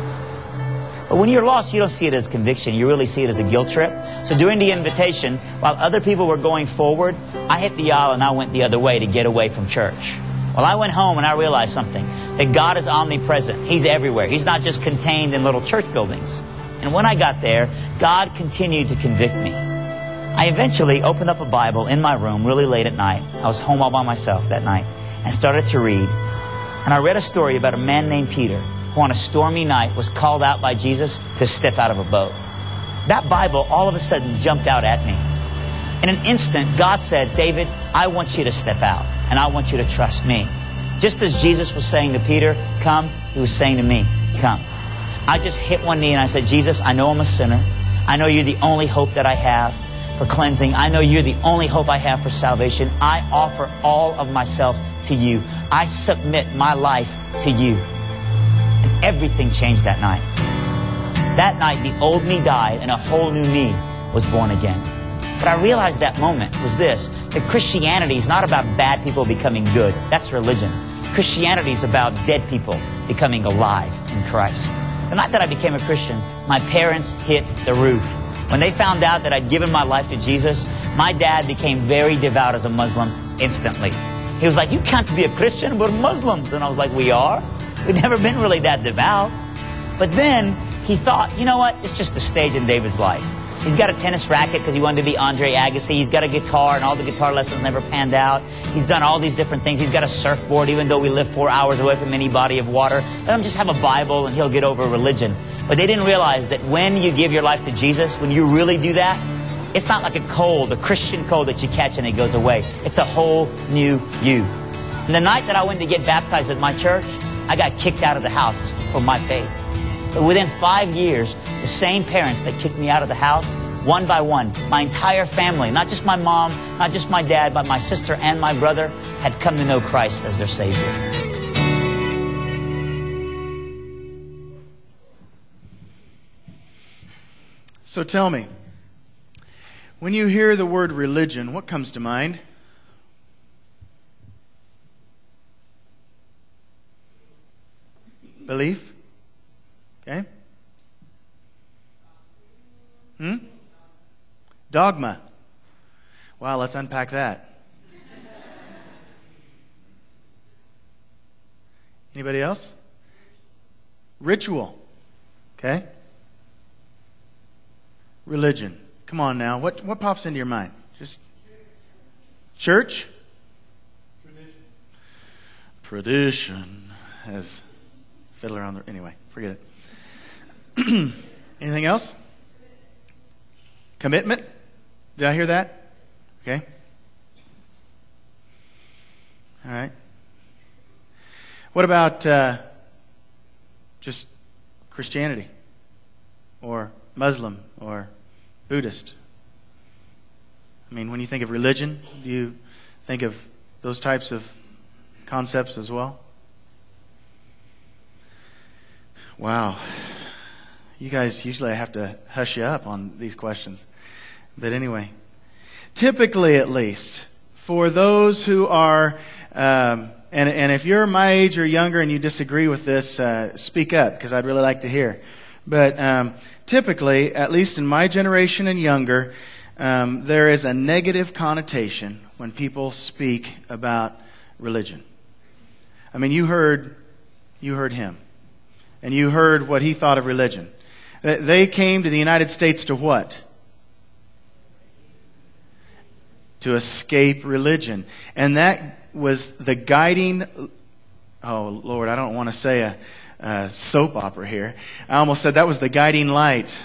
But when you're lost, you don't see it as conviction. You really see it as a guilt trip. So during the invitation, while other people were going forward, I hit the aisle and I went the other way to get away from church. Well, I went home and I realized something, that God is omnipresent. He's everywhere. He's not just contained in little church buildings. And when I got there, God continued to convict me. I eventually opened up a Bible in my room really late at night. I was home all by myself that night and started to read. And I read a story about a man named Peter who on a stormy night was called out by Jesus to step out of a boat. That Bible all of a sudden jumped out at me. In an instant, God said, David, I want you to step out. And I want you to trust me. Just as Jesus was saying to Peter, come, he was saying to me, come. I just hit one knee and I said, Jesus, I know I'm a sinner. I know you're the only hope that I have for cleansing. I know you're the only hope I have for salvation. I offer all of myself to you. I submit my life to you. And everything changed that night. That night, the old me died and a whole new me was born again. But I realized that moment was this, that Christianity is not about bad people becoming good. That's religion. Christianity is about dead people becoming alive in Christ. The night that I became a Christian, my parents hit the roof. When they found out that I'd given my life to Jesus, my dad became very devout as a Muslim instantly. He was like, you can't be a Christian, we're Muslims. And I was like, we are? We've never been really that devout. But then he thought, you know what? It's just a stage in David's life. He's got a tennis racket because he wanted to be Andre Agassi. He's got a guitar, and all the guitar lessons never panned out. He's done all these different things. He's got a surfboard, even though we live four hours away from any body of water. Let him just have a Bible, and he'll get over religion. But they didn't realize that when you give your life to Jesus, when you really do that, it's not like a cold, a Christian cold that you catch and it goes away. It's a whole new you. And the night that I went to get baptized at my church, I got kicked out of the house for my faith. But within five years, the same parents that kicked me out of the house, one by one, my entire family, not just my mom, not just my dad, but my sister and my brother, had come to know Christ as their Savior. So tell me, when you hear the word religion, what comes to mind? Belief? Okay. Hmm? Dogma. Wow, let's unpack that. Anybody else? Ritual. Okay. Religion. Come on now. What what pops into your mind? Just church? Tradition. Tradition. As fiddler on the anyway, forget it. Anything else? Commitment? Did I hear that? Okay. All right. What about uh, just Christianity or Muslim or Buddhist? I mean, when you think of religion, do you think of those types of concepts as well? Wow. You guys, usually I have to hush you up on these questions. But anyway, typically at least, for those who are, um, and, and if you're my age or younger and you disagree with this, uh, speak up, because I'd really like to hear. But um, typically, at least in my generation and younger, um, there is a negative connotation when people speak about religion. I mean, you heard, you heard him. And you heard what he thought of religion. They came to the United States to what? To escape religion. And that was the guiding... Oh, Lord, I don't want to say a, a soap opera here. I almost said that was the guiding light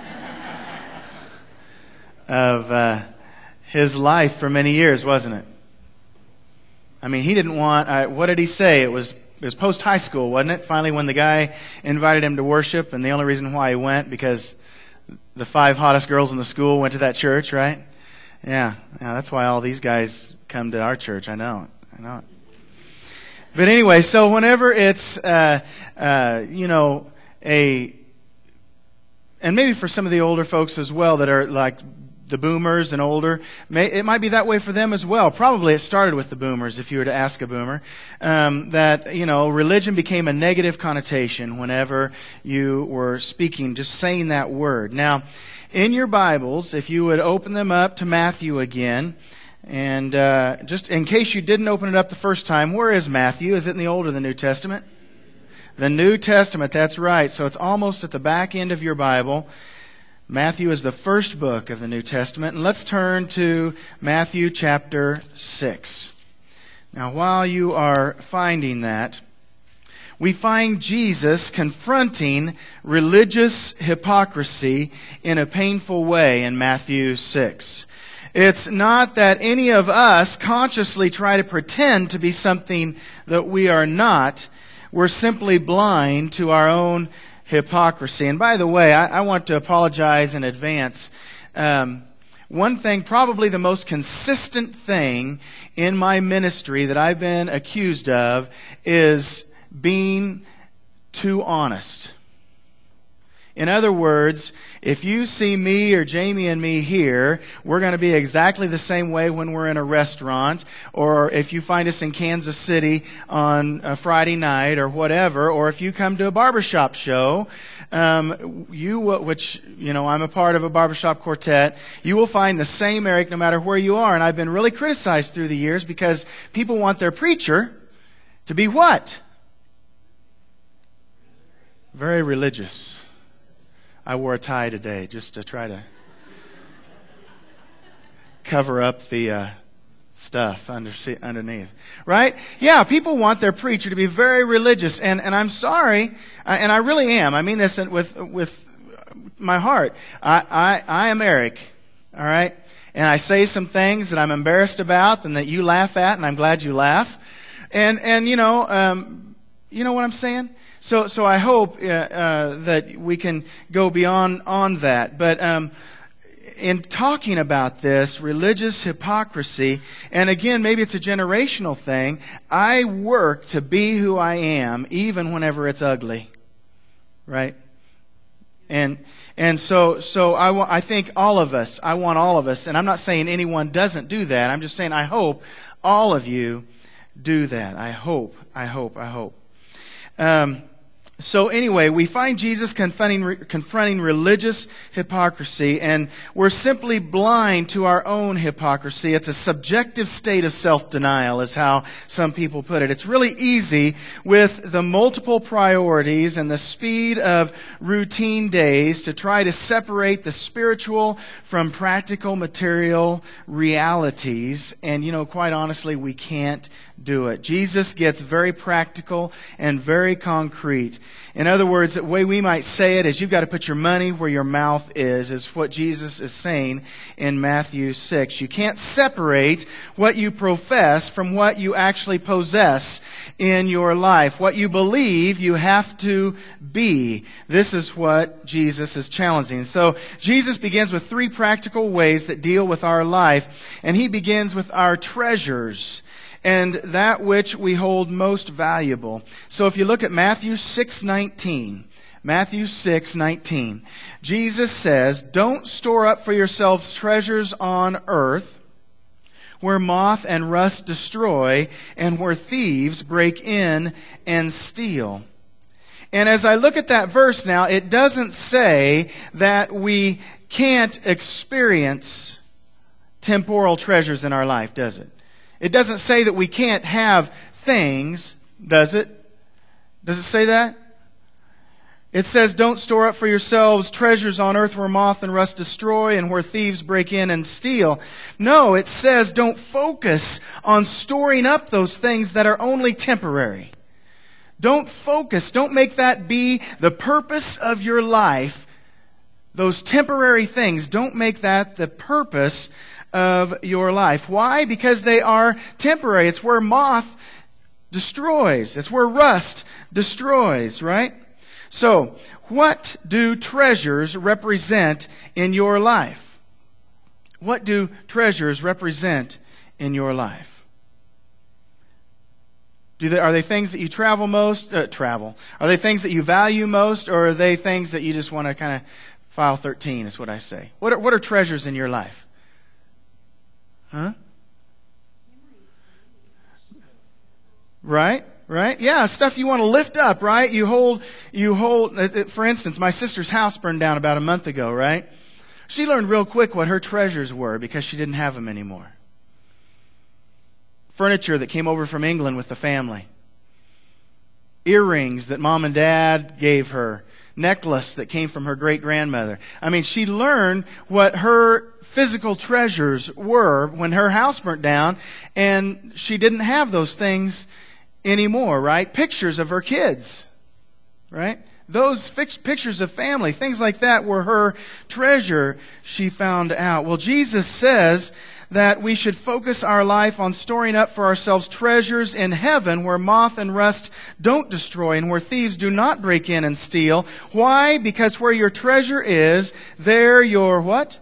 of uh, his life for many years, wasn't it? I mean, he didn't want... Uh, what did he say? It was... It was post-high school, wasn't it? Finally, when the guy invited him to worship, and the only reason why he went, because the five hottest girls in the school went to that church, right? Yeah, yeah, that's why all these guys come to our church. I know it. I know it. But anyway, so whenever it's, uh, uh, you know, a, and maybe for some of the older folks as well that are like the boomers and older, may, it might be that way for them as well. Probably it started with the boomers, if you were to ask a boomer, um, that, you know, religion became a negative connotation whenever you were speaking, just saying that word. Now, in your Bibles, if you would open them up to Matthew again, and uh, just in case you didn't open it up the first time, where is Matthew? Is it in the Old or the New Testament? The New Testament, that's right. So it's almost at the back end of your Bible. Matthew is the first book of the New Testament. And let's turn to Matthew chapter six. Now, while you are finding that, we find Jesus confronting religious hypocrisy in a painful way in Matthew six. It's not that any of us consciously try to pretend to be something that we are not. We're simply blind to our own hypocrisy. And by the way, I, I want to apologize in advance. Um, one thing, probably the most consistent thing in my ministry that I've been accused of is being too honest. In other words, if you see me or Jamie and me here, we're going to be exactly the same way when we're in a restaurant, or if you find us in Kansas City on a Friday night or whatever, or if you come to a barbershop show, um, you will, which, you know, I'm a part of a barbershop quartet, you will find the same Eric no matter where you are. And I've been really criticized through the years because people want their preacher to be what? Very religious. I wore a tie today just to try to cover up the uh, stuff under, underneath. Right? Yeah, people want their preacher to be very religious. And, and I'm sorry, and I really am. I mean this with, with my heart. I, I, I am Eric. All right? And I say some things that I'm embarrassed about and that you laugh at, and I'm glad you laugh. And, and you know, um, you know what I'm saying? So, so I hope uh, uh, that we can go beyond on that. But um, in talking about this religious hypocrisy, and again, maybe it's a generational thing. I work to be who I am, even whenever it's ugly, right? And and so so I want, I think all of us. I want all of us, and I'm not saying anyone doesn't do that. I'm just saying I hope all of you do that. I hope. I hope. I hope. Um, so anyway, we find Jesus confronting, confronting religious hypocrisy, and we're simply blind to our own hypocrisy. It's a subjective state of self-denial, is how some people put it. It's really easy with the multiple priorities and the speed of routine days to try to separate the spiritual from practical material realities. And, you know, quite honestly, we can't do it. Jesus gets very practical and very concrete. In other words, the way we might say it is you've got to put your money where your mouth is, is what Jesus is saying in Matthew six. You can't separate what you profess from what you actually possess in your life. What you believe, you have to be. This is what Jesus is challenging. So Jesus begins with three practical ways that deal with our life, and he begins with our treasures and that which we hold most valuable. So if you look at Matthew six nineteen, Matthew six nineteen, Jesus says, "Don't store up for yourselves treasures on earth, where moth and rust destroy, and where thieves break in and steal." And as I look at that verse now, it doesn't say that we can't experience temporal treasures in our life, does it? It doesn't say that we can't have things, does it? Does it say that? It says, "Don't store up for yourselves treasures on earth where moth and rust destroy and where thieves break in and steal." No, it says don't focus on storing up those things that are only temporary. Don't focus, don't make that be the purpose of your life. Those temporary things, don't make that the purpose of your life. Why? Because they are temporary. It's where moth destroys. It's where rust destroys, right? So, what do treasures represent in your life? What do treasures represent in your life? Do they, are they things that you travel most? Uh, travel. Are they things that you value most, or are they things that you just want to kind of file thirteen? Is what I say. What are, what are treasures in your life? Huh? Right? Right? Yeah, stuff you want to lift up, right? You hold, you hold, for instance, my sister's house burned down about a month ago, right? She learned real quick what her treasures were because she didn't have them anymore. Furniture that came over from England with the family. Earrings that mom and dad gave her. Necklace that came from her great-grandmother. I mean, she learned what her physical treasures were when her house burnt down, and she didn't have those things anymore, right? Pictures of her kids, right? those fix- pictures of family, things like that were her treasure, she found out. Well, Jesus says that we should focus our life on storing up for ourselves treasures in heaven where moth and rust don't destroy and where thieves do not break in and steal. Why? Because where your treasure is, there your what?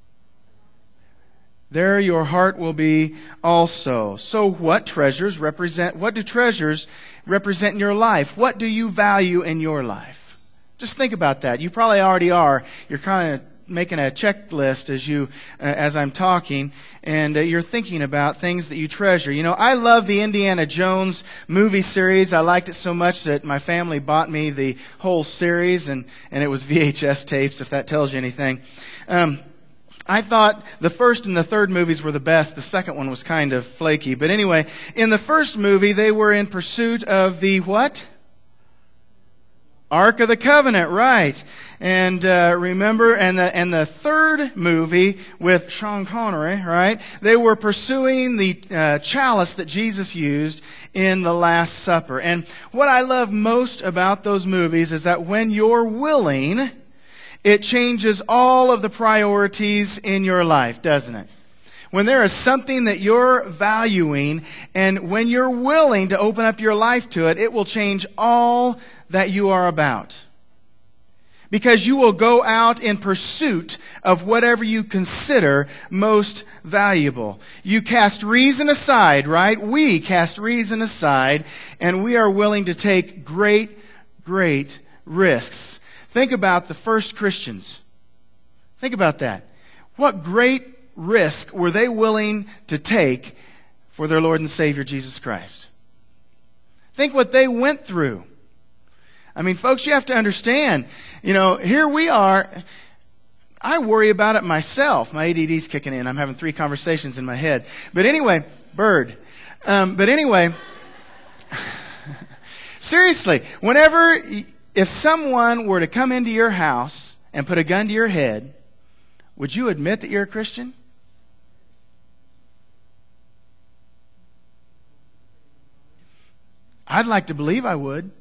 There your heart will be also. So what treasures represent, what do treasures represent in your life? What do you value in your life? Just think about that. You probably already are. You're kind of making a checklist as you, uh, as I'm talking, and uh, you're thinking about things that you treasure. You know, I love the Indiana Jones movie series. I liked it so much that my family bought me the whole series, and, and it was V H S tapes, if that tells you anything. Um, I thought the first and the third movies were the best. The second one was kind of flaky. But anyway, in the first movie, they were in pursuit of the what? Ark of the Covenant, right. And uh, remember, and the, and the third movie with Sean Connery, right? They were pursuing the uh, chalice that Jesus used in the Last Supper. And what I love most about those movies is that when you're willing, it changes all of the priorities in your life, doesn't it? When there is something that you're valuing, and when you're willing to open up your life to it, it will change all that you are about. Because you will go out in pursuit of whatever you consider most valuable. You cast reason aside, right? We cast reason aside, and we are willing to take great, great risks. Think about the first Christians. Think about that. What great risk were they willing to take for their Lord and Savior Jesus Christ? Think what they went through. I mean, folks, you have to understand, you know, here we are. I worry about it myself. My A D D's kicking in. I'm having three conversations in my head. But anyway, bird. Um, but anyway, seriously, whenever... if someone were to come into your house and put a gun to your head, would you admit that you're a Christian? I'd like to believe I would.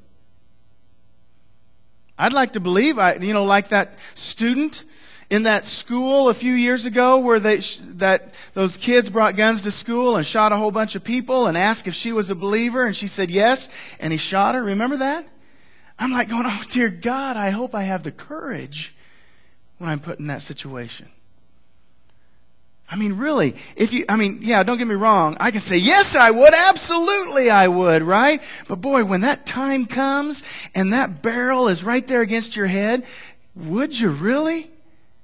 I'd like to believe I, you know, like that student in that school a few years ago where they, that those kids brought guns to school and shot a whole bunch of people and asked if she was a believer, and she said yes, and he shot her. Remember that? I'm like going, oh dear God, I hope I have the courage when I'm put in that situation. I mean, really, if you, I mean, yeah, don't get me wrong. I can say, yes, I would. Absolutely, I would, right? But boy, when that time comes and that barrel is right there against your head, would you really?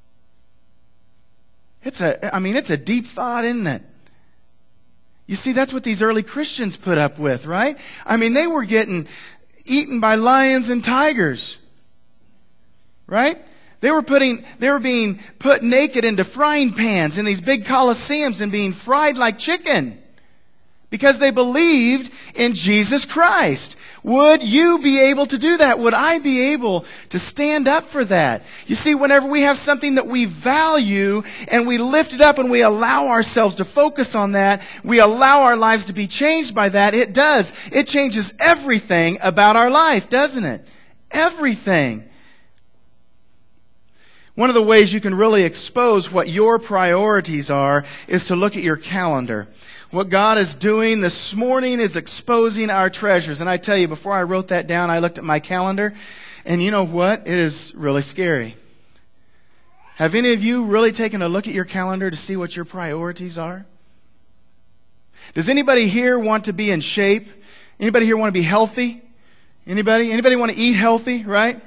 It's a, I mean, it's a deep thought, isn't it? You see, that's what these early Christians put up with, right? I mean, they were getting eaten by lions and tigers. Right? They were putting, they were being put naked into frying pans in these big coliseums and being fried like chicken because they believed in Jesus Christ. Would you be able to do that? Would I be able to stand up for that? You see, whenever we have something that we value and we lift it up and we allow ourselves to focus on that, we allow our lives to be changed by that, it does. It changes everything about our life, doesn't it? Everything. One of the ways you can really expose what your priorities are is to look at your calendar. What God is doing this morning is exposing our treasures. And I tell you, before I wrote that down, I looked at my calendar, and you know what? It is really scary. Have any of you really taken a look at your calendar to see what your priorities are? Does anybody here want to be in shape? Anybody here want to be healthy? Anybody? Anybody want to eat healthy, right?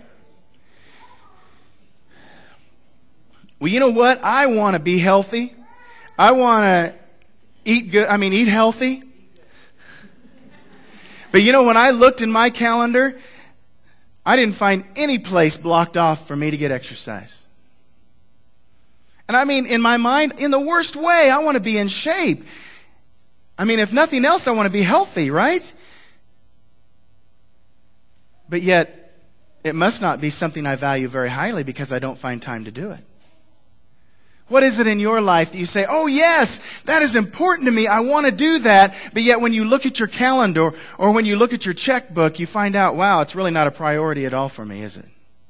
Well, you know what? I want to be healthy. I want to eat good. I mean, eat healthy. But you know, when I looked in my calendar, I didn't find any place blocked off for me to get exercise. And I mean, in my mind, in the worst way, I want to be in shape. I mean, if nothing else, I want to be healthy, right? But yet, it must not be something I value very highly because I don't find time to do it. What is it in your life that you say, oh yes, that is important to me, I want to do that, but yet when you look at your calendar or when you look at your checkbook, you find out, wow, it's really not a priority at all for me, is it?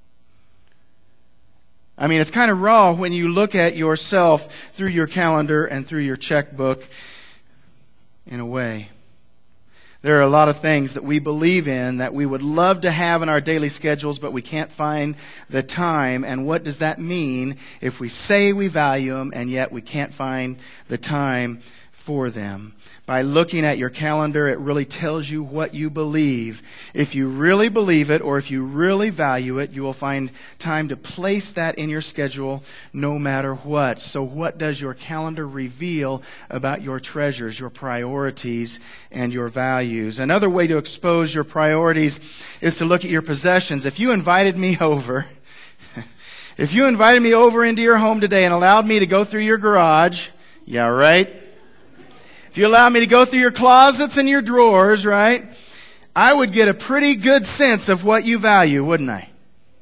I mean, it's kind of raw when you look at yourself through your calendar and through your checkbook in a way. There are a lot of things that we believe in that we would love to have in our daily schedules, but we can't find the time. And what does that mean if we say we value them and yet we can't find the time for them? By looking at your calendar, it really tells you what you believe. If you really believe it or if you really value it, you will find time to place that in your schedule no matter what. So what does your calendar reveal about your treasures, your priorities, and your values? Another way to expose your priorities is to look at your possessions. If you invited me over, if you invited me over into your home today and allowed me to go through your garage, yeah, right? If you allow me to go through your closets and your drawers, right, I would get a pretty good sense of what you value, wouldn't I?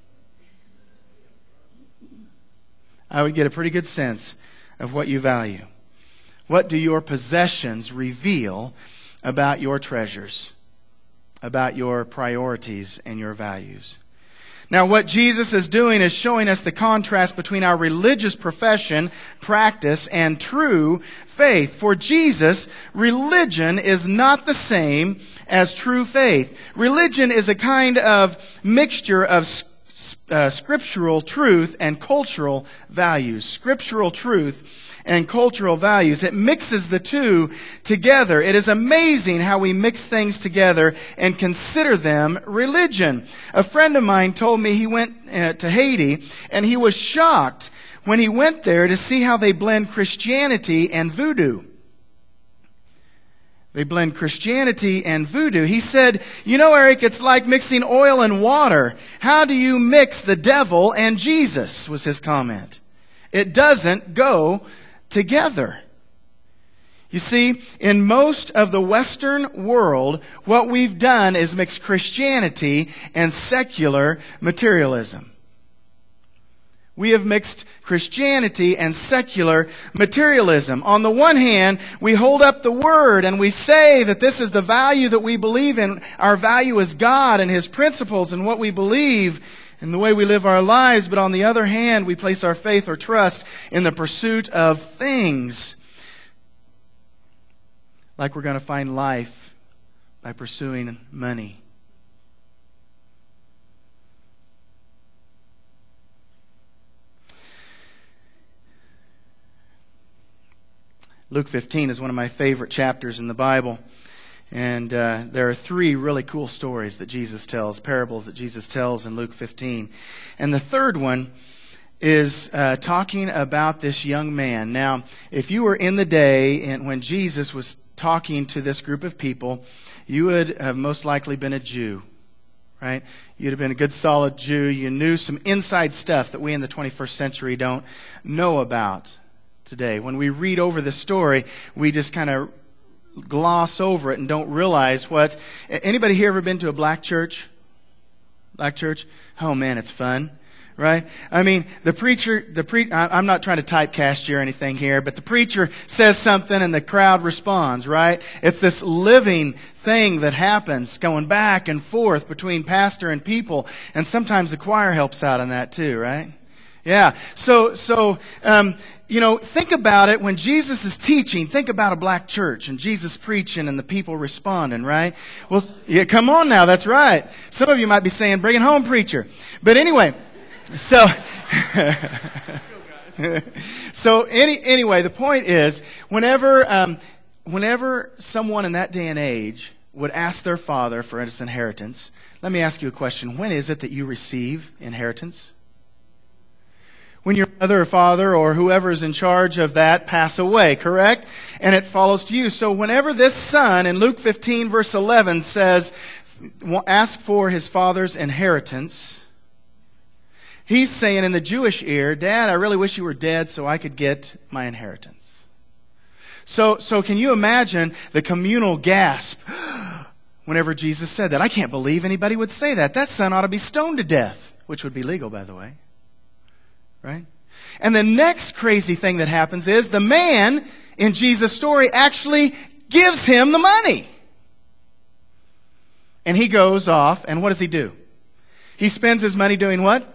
I would get a pretty good sense of what you value. What do your possessions reveal about your treasures, about your priorities and your values? Now, what Jesus is doing is showing us the contrast between our religious profession, practice, and true faith. For Jesus, religion is not the same as true faith. Religion is a kind of mixture of uh, scriptural truth and cultural values. Scriptural truth and cultural values. It mixes the two together. It is amazing how we mix things together and consider them religion. A friend of mine told me he went uh, to Haiti and he was shocked when he went there to see how they blend Christianity and voodoo. They blend Christianity and voodoo. He said, you know, Eric, it's like mixing oil and water. How do you mix the devil and Jesus? Was his comment. It doesn't go together. You see, in most of the Western world, what we've done is mix Christianity and secular materialism. We have mixed Christianity and secular materialism. On the one hand, we hold up the Word and we say that this is the value that we believe in. Our value is God and His principles and what we believe in the way we live our lives. But on the other hand, we place our faith or trust in the pursuit of things. Like we're going to find life by pursuing money. Luke fifteen is one of my favorite chapters in the Bible. And uh, there are three really cool stories that Jesus tells, parables that Jesus tells in Luke fifteen. And the third one is uh, talking about this young man. Now, if you were in the day and when Jesus was talking to this group of people, you would have most likely been a Jew, right? You'd have been a good solid Jew. You knew some inside stuff that we in the twenty-first century don't know about today. When we read over the story, we just kind of gloss over it and don't realize what. Anybody here ever been to a black church? Black church? Oh man, it's fun, right? I mean, the preacher, the pre. I'm not trying to typecast you or anything here, but the preacher says something and the crowd responds, right? It's this living thing that happens, going back and forth between pastor and people, and sometimes the choir helps out on that too, right? Yeah. So, so, um, you know, think about it when Jesus is teaching. Think about a black church and Jesus preaching and the people responding, right? Well, yeah, come on now. That's right. Some of you might be saying, bring it home, preacher. But anyway, so, so any, anyway, the point is, whenever, um, whenever someone in that day and age would ask their father for his inheritance, let me ask you a question. When is it that you receive inheritance? When your mother or father or whoever is in charge of that pass away, correct? And it follows to you. So whenever this son in Luke fifteen verse eleven says, ask for his father's inheritance, he's saying in the Jewish ear, Dad, I really wish you were dead so I could get my inheritance. So, so can you imagine the communal gasp whenever Jesus said that? I can't believe anybody would say that. That son ought to be stoned to death, which would be legal, by the way. Right? And the next crazy thing that happens is the man in Jesus' story actually gives him the money. And he goes off, and what does he do? He spends his money doing what?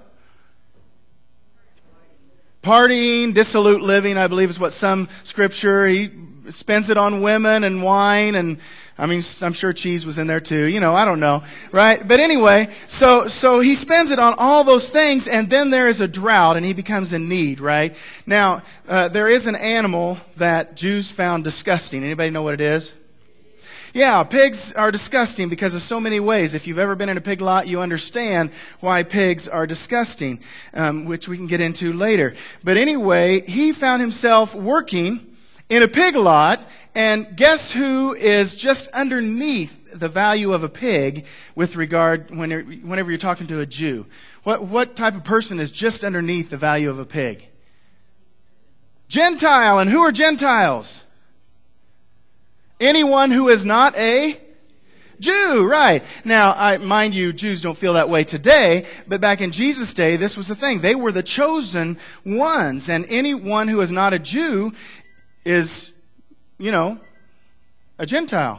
Partying, dissolute living, I believe is what some scripture. He spends it on women and wine, and I mean, I'm sure cheese was in there too. You know, I don't know, right? But anyway, so so he spends it on all those things, and then there is a drought, and he becomes in need, right? Now, uh, there is an animal that Jews found disgusting. Anybody know what it is? Yeah, pigs are disgusting because of so many ways. If you've ever been in a pig lot, you understand why pigs are disgusting, um, which we can get into later. But anyway, he found himself working in a pig lot, and guess who is just underneath the value of a pig with regard when you're, whenever you're talking to a Jew? What what type of person is just underneath the value of a pig? Gentile. And who are Gentiles? Anyone who is not a Jew, right. Now, I, mind you, Jews don't feel that way today, but back in Jesus' day, this was the thing. They were the chosen ones, and anyone who is not a Jew is, you know, a Gentile.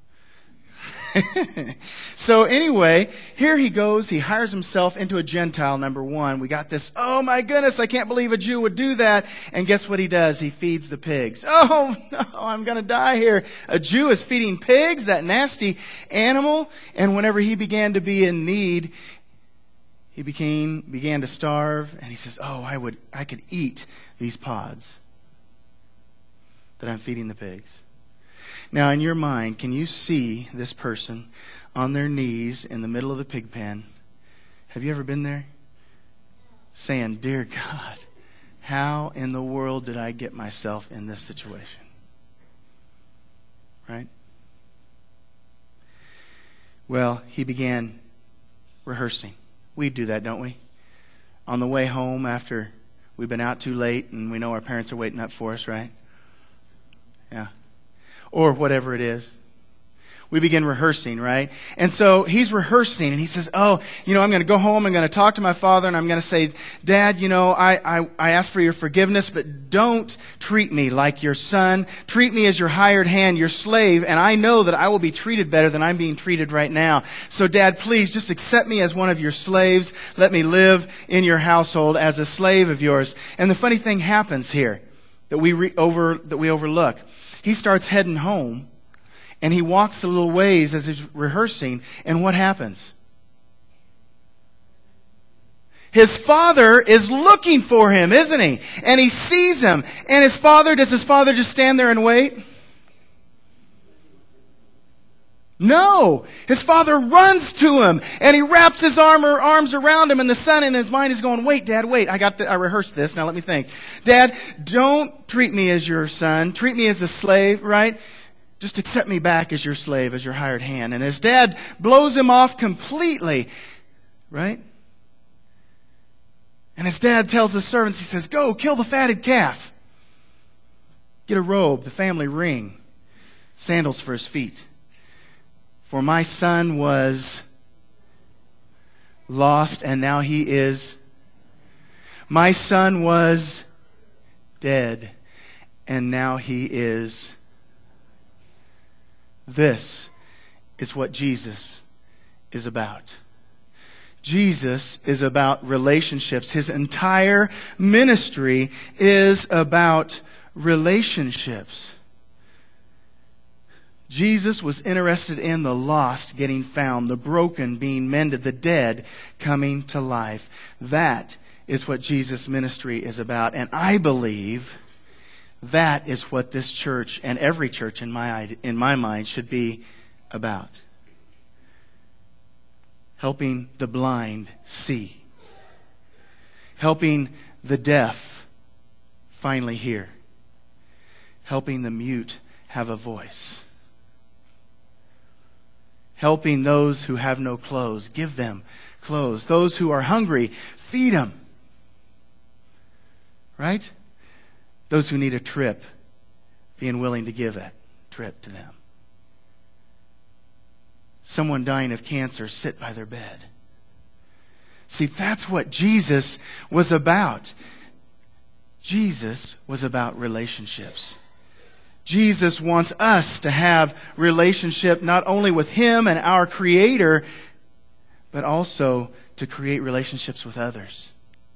So anyway, here he goes. He hires himself into a Gentile, number one. We got this, oh my goodness, I can't believe a Jew would do that. And guess what he does? He feeds the pigs. Oh no, I'm going to die here. A Jew is feeding pigs, that nasty animal. And whenever he began to be in need, he became began to starve. And he says, oh, I would, I could eat these pods that I'm feeding the pigs. Now, in your mind, can you see this person on their knees in the middle of the pig pen? Have you ever been there? Saying, dear God, how in the world did I get myself in this situation? Right? Well, he began rehearsing. We do that, don't we? On the way home after we've been out too late and we know our parents are waiting up for us, right? Yeah. Or whatever it is. We begin rehearsing, right? And so he's rehearsing and he says, oh, you know, I'm going to go home, I'm going to talk to my father and I'm going to say, Dad, you know, I, I, I ask for your forgiveness, but don't treat me like your son. Treat me as your hired hand, your slave, and I know that I will be treated better than I'm being treated right now. So Dad, please just accept me as one of your slaves. Let me live in your household as a slave of yours. And the funny thing happens here that we re- over that we overlook. He starts heading home, and he walks a little ways as he's rehearsing, and what happens? His father is looking for him, isn't he? And he sees him. And his father, does his father just stand there and wait? No. His father runs to him, and he wraps his arm or arms around him, and the son in his mind is going, wait, Dad, wait. I got the, I rehearsed this. Now let me think. Dad, don't treat me as your son. Treat me as a slave, right? Just accept me back as your slave, as your hired hand. And his dad blows him off completely, right? And his dad tells his servants, he says, go, kill the fatted calf. Get a robe, the family ring, sandals for his feet. For my son was lost, and now he is. My son was dead, and now he is. This is what Jesus is about. Jesus is about relationships. His entire ministry is about relationships. Jesus was interested in the lost getting found, the broken being mended, the dead coming to life. That is what Jesus' ministry is about. And I believe that is what this church and every church in my in my mind should be about. Helping the blind see. Helping the deaf finally hear. Helping the mute have a voice. Helping those who have no clothes, give them clothes. Those who are hungry, feed them. Right? Those who need a trip, being willing to give that trip to them. Someone dying of cancer, sit by their bed. See, that's what Jesus was about. Jesus was about relationships. Jesus wants us to have relationship not only with Him and our Creator, but also to create relationships with others.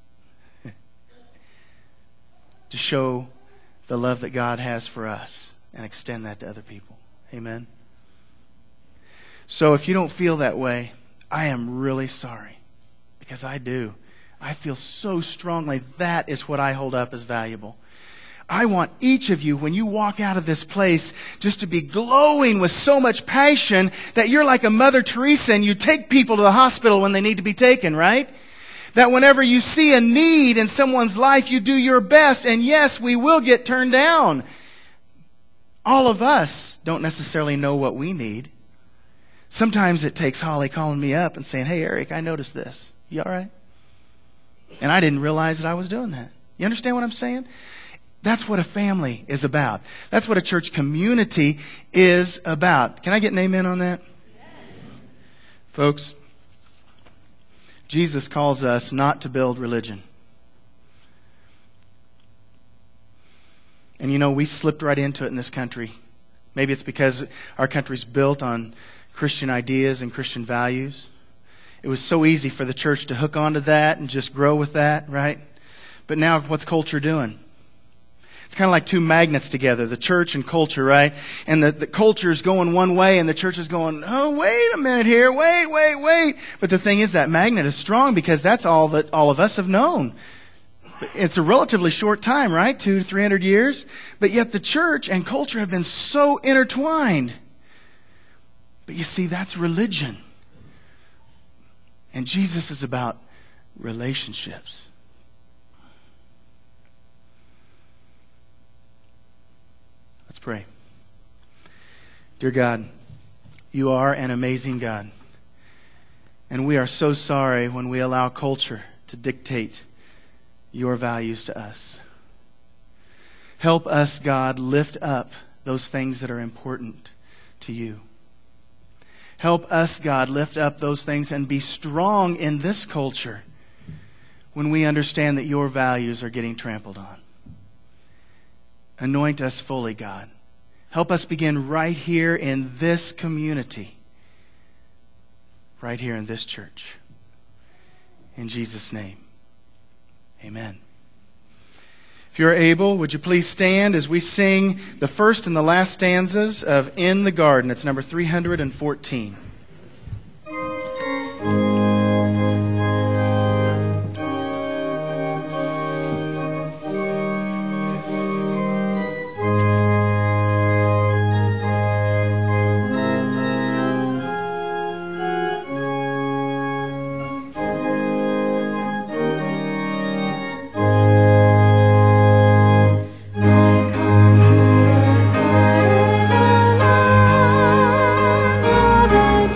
To show the love that God has for us and extend that to other people. Amen. So if you don't feel that way, I am really sorry. Because I do. I feel so strongly that is what I hold up as valuable. I want each of you, when you walk out of this place, just to be glowing with so much passion that you're like a Mother Teresa and you take people to the hospital when they need to be taken, right? That whenever you see a need in someone's life, you do your best. And yes, we will get turned down. All of us don't necessarily know what we need. Sometimes it takes Holly calling me up and saying, "Hey, Eric, I noticed this. You all right?" And I didn't realize that I was doing that. You understand what I'm saying? That's what a family is about. That's what a church community is about. Can I get an amen on that? Yes. Folks, Jesus calls us not to build religion. And you know, we slipped right into it in this country. Maybe it's because our country's built on Christian ideas and Christian values. It was so easy for the church to hook onto that and just grow with that, right? But now what's culture doing? It's kind of like two magnets together, the church and culture, right? And the, the culture is going one way and the church is going, "Oh, wait a minute here, wait, wait, wait." But the thing is, that magnet is strong because that's all that all of us have known. It's a relatively short time, right? Two to three hundred years. But yet the church and culture have been so intertwined. But you see, that's religion. And Jesus is about relationships. Let's pray. Dear God, you are an amazing God. And we are so sorry when we allow culture to dictate your values to us. Help us, God, lift up those things that are important to you. Help us, God, lift up those things and be strong in this culture when we understand that your values are getting trampled on. Anoint us fully, God. Help us begin right here in this community. Right here in this church. In Jesus' name. Amen. If you're able, would you please stand as we sing the first and the last stanzas of In the Garden. It's number three hundred fourteen. That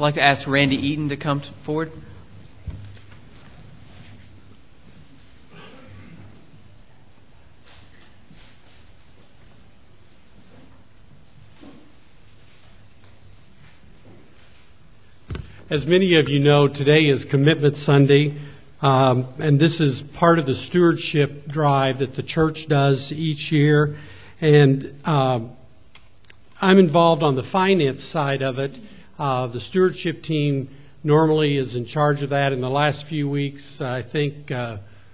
like to ask Randy Eaton to come forward. As many of you know, today is Commitment Sunday, um, and this is part of the stewardship drive that the church does each year. And um, I'm involved on the finance side of it. Uh, the stewardship team normally is in charge of that. In the last few weeks, I think uh,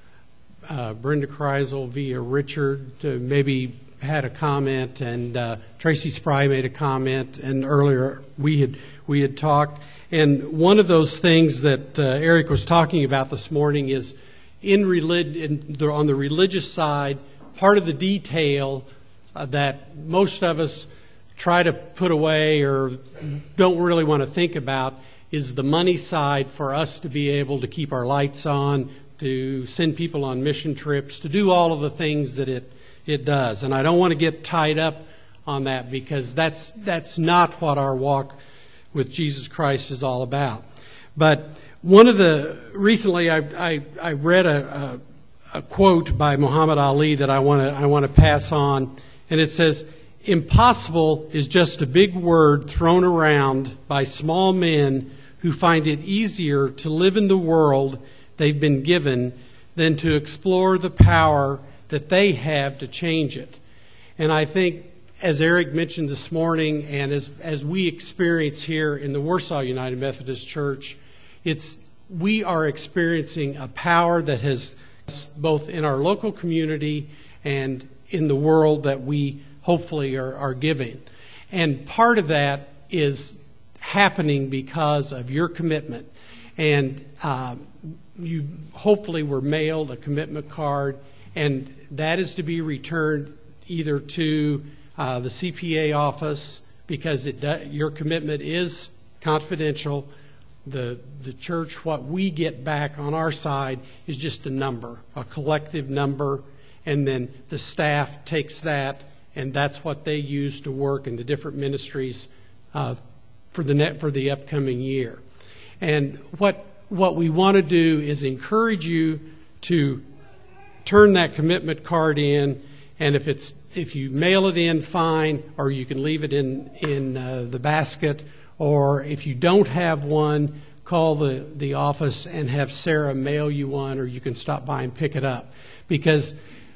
uh, Brenda Kreisel via Richard uh, maybe had a comment, and uh, Tracy Spry made a comment, and earlier we had we had talked. And one of those things that uh, Eric was talking about this morning is in, relig- in the, on the religious side, part of the detail uh, that most of us try to put away or don't really want to think about is the money side for us to be able to keep our lights on, to send people on mission trips, to do all of the things that it, it does. And I don't want to get tied up on that, because that's that's not what our walk with Jesus Christ is all about. But one of the, recently I, I, I read a, a, a quote by Muhammad Ali that I want to I want to pass on, and it says, "Impossible is just a big word thrown around by small men who find it easier to live in the world they've been given than to explore the power that they have to change it." And I think, as Eric mentioned this morning, and as as we experience here in the Warsaw United Methodist Church, it's we are experiencing a power that has both in our local community and in the world that we hopefully are, are giving. And part of that is happening because of your commitment. And uh, you hopefully were mailed a commitment card, and that is to be returned either to Uh, the C P A office, because it do, your commitment is confidential. The the church, what we get back on our side is just a number, a collective number, and then the staff takes that, and that's what they use to work in the different ministries uh, for the net for the upcoming year. And what what we want to do is encourage you to turn that commitment card in. And if it's if you mail it in, fine, or you can leave it in in uh, the basket. Or if you don't have one, call the, the office and have Sarah mail you one, or you can stop by and pick it up. Because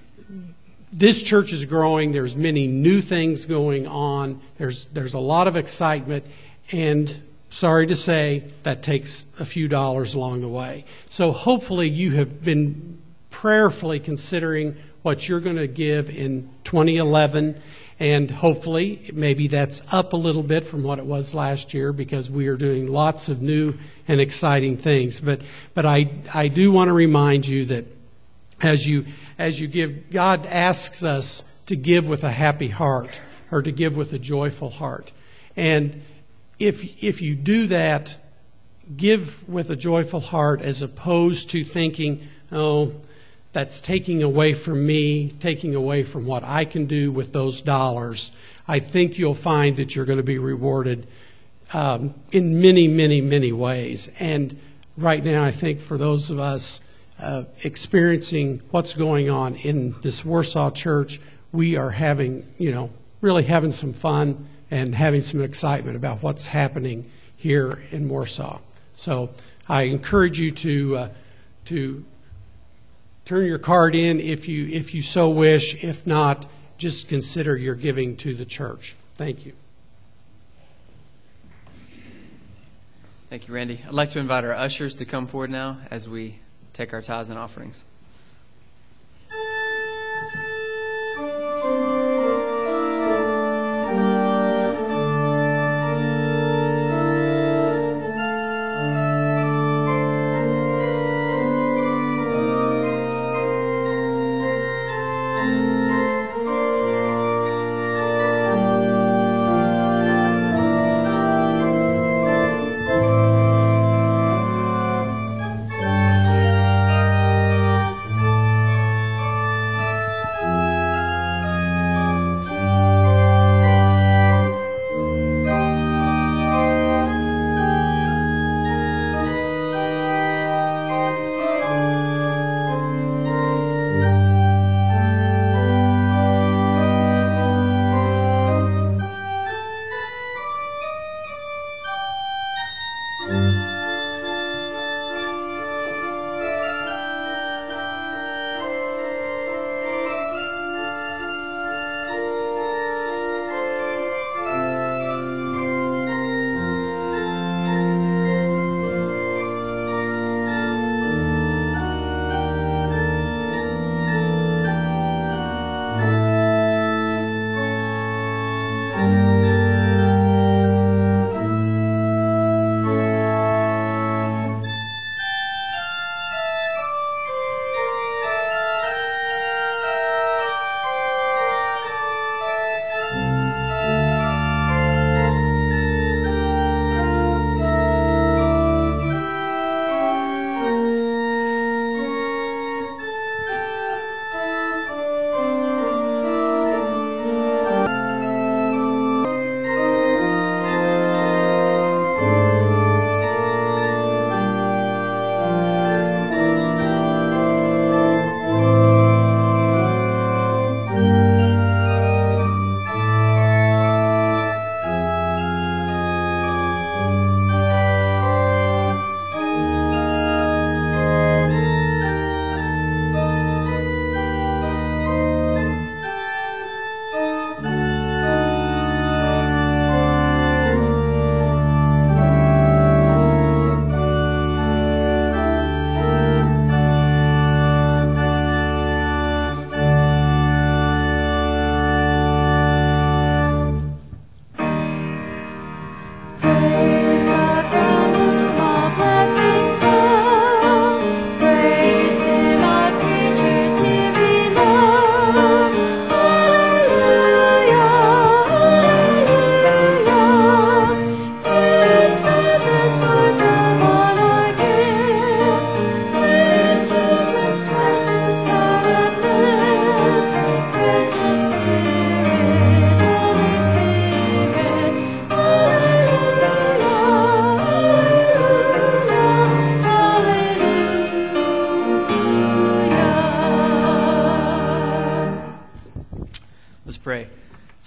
this church is growing. There's many new things going on. There's there's a lot of excitement, and sorry to say, that takes a few dollars along the way. So hopefully you have been prayerfully considering what you're going to give in twenty eleven, and hopefully maybe that's up a little bit from what it was last year, because we are doing lots of new and exciting things. But but I I do want to remind you that as you as you give, God asks us to give with a happy heart, or to give with a joyful heart. And if if you do that, give with a joyful heart, as opposed to thinking, oh, that's taking away from me, taking away from what I can do with those dollars, I think you'll find that you're going to be rewarded um, in many, many, many ways. And right now, I think for those of us uh, experiencing what's going on in this Warsaw church, we are having, you know, really having some fun and having some excitement about what's happening here in Warsaw. So I encourage you to uh, to turn your card in if you if you so wish. If not, just consider your giving to the church. Thank you. Thank you, Randy. I'd like to invite our ushers to come forward now as we take our tithes and offerings.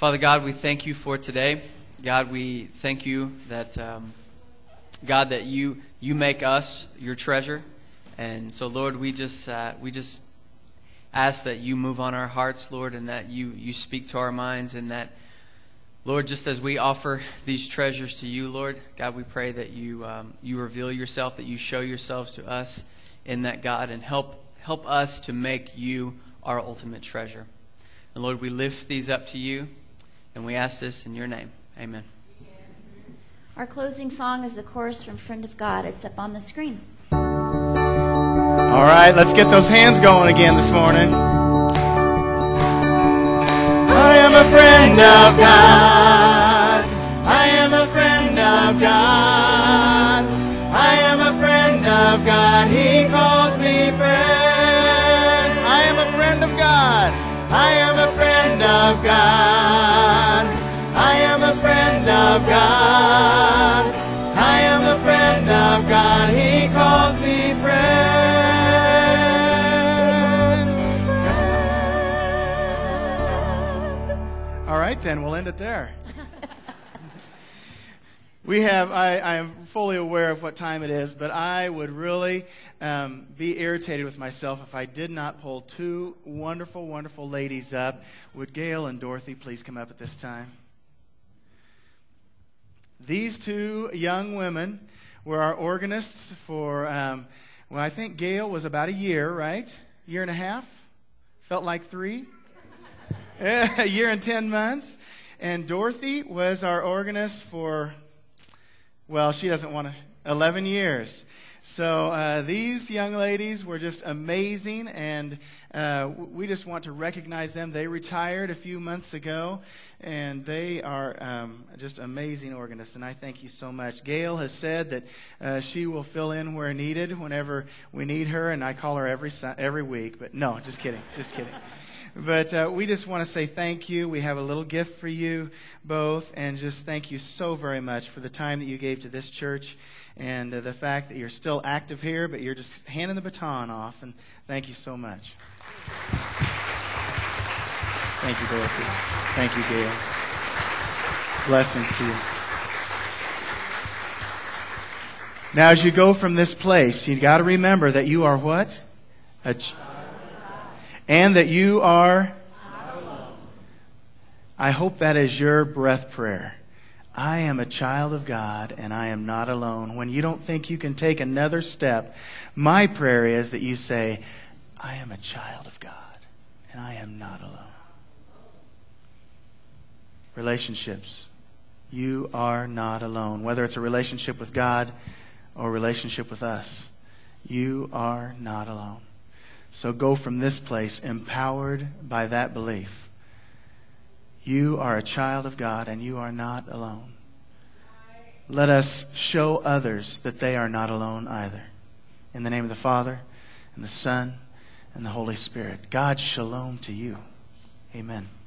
Father God, we thank you for today. God, we thank you that, um, God, that you you make us your treasure. And so, Lord, we just uh, we just ask that you move on our hearts, Lord, and that you, you speak to our minds, and that, Lord, just as we offer these treasures to you, Lord, God, we pray that you um, you reveal yourself, that you show yourselves to us in that, God, and help help us to make you our ultimate treasure. And Lord, we lift these up to you, and we ask this in your name. Amen. Our closing song is the chorus from Friend of God. It's up on the screen. All right, let's get those hands going again this morning. I am a friend of God. I am a friend of God. I am a friend of God. He calls me friend. I am a friend of God. I am a friend of God. I am a friend of God. I am a friend of God. He calls me friend. All right, then we'll end it there. We have, I, I am fully aware of what time it is, but I would really um, be irritated with myself if I did not pull two wonderful, wonderful ladies up. Would Gail and Dorothy please come up at this time? These two young women were our organists for, um, well, I think Gail was about a year, right? Year and a half? Felt like three? A year and ten months. And Dorothy was our organist for, well, she doesn't want to, eleven years. So uh, these young ladies were just amazing, and uh, we just want to recognize them. They retired a few months ago, and they are um, just amazing organists, and I thank you so much. Gail has said that uh, she will fill in where needed whenever we need her, and I call her every every week. But no, just kidding, just kidding. But uh, we just want to say thank you. We have a little gift for you both, and just thank you so very much for the time that you gave to this church, and uh, the fact that you're still active here, but you're just handing the baton off, and thank you so much. Thank you, Dorothy. Thank you, Gail. Blessings to you. Now, as you go from this place, you've got to remember that you are what? A ch- and that you are? I hope that is your breath prayer. I am a child of God, and I am not alone. When you don't think you can take another step, my prayer is that you say, I am a child of God, and I am not alone. Relationships. You are not alone. Whether it's a relationship with God or a relationship with us, you are not alone. So go from this place empowered by that belief. You are a child of God, and you are not alone. Let us show others that they are not alone either. In the name of the Father, and the Son, and the Holy Spirit. God shalom to you. Amen.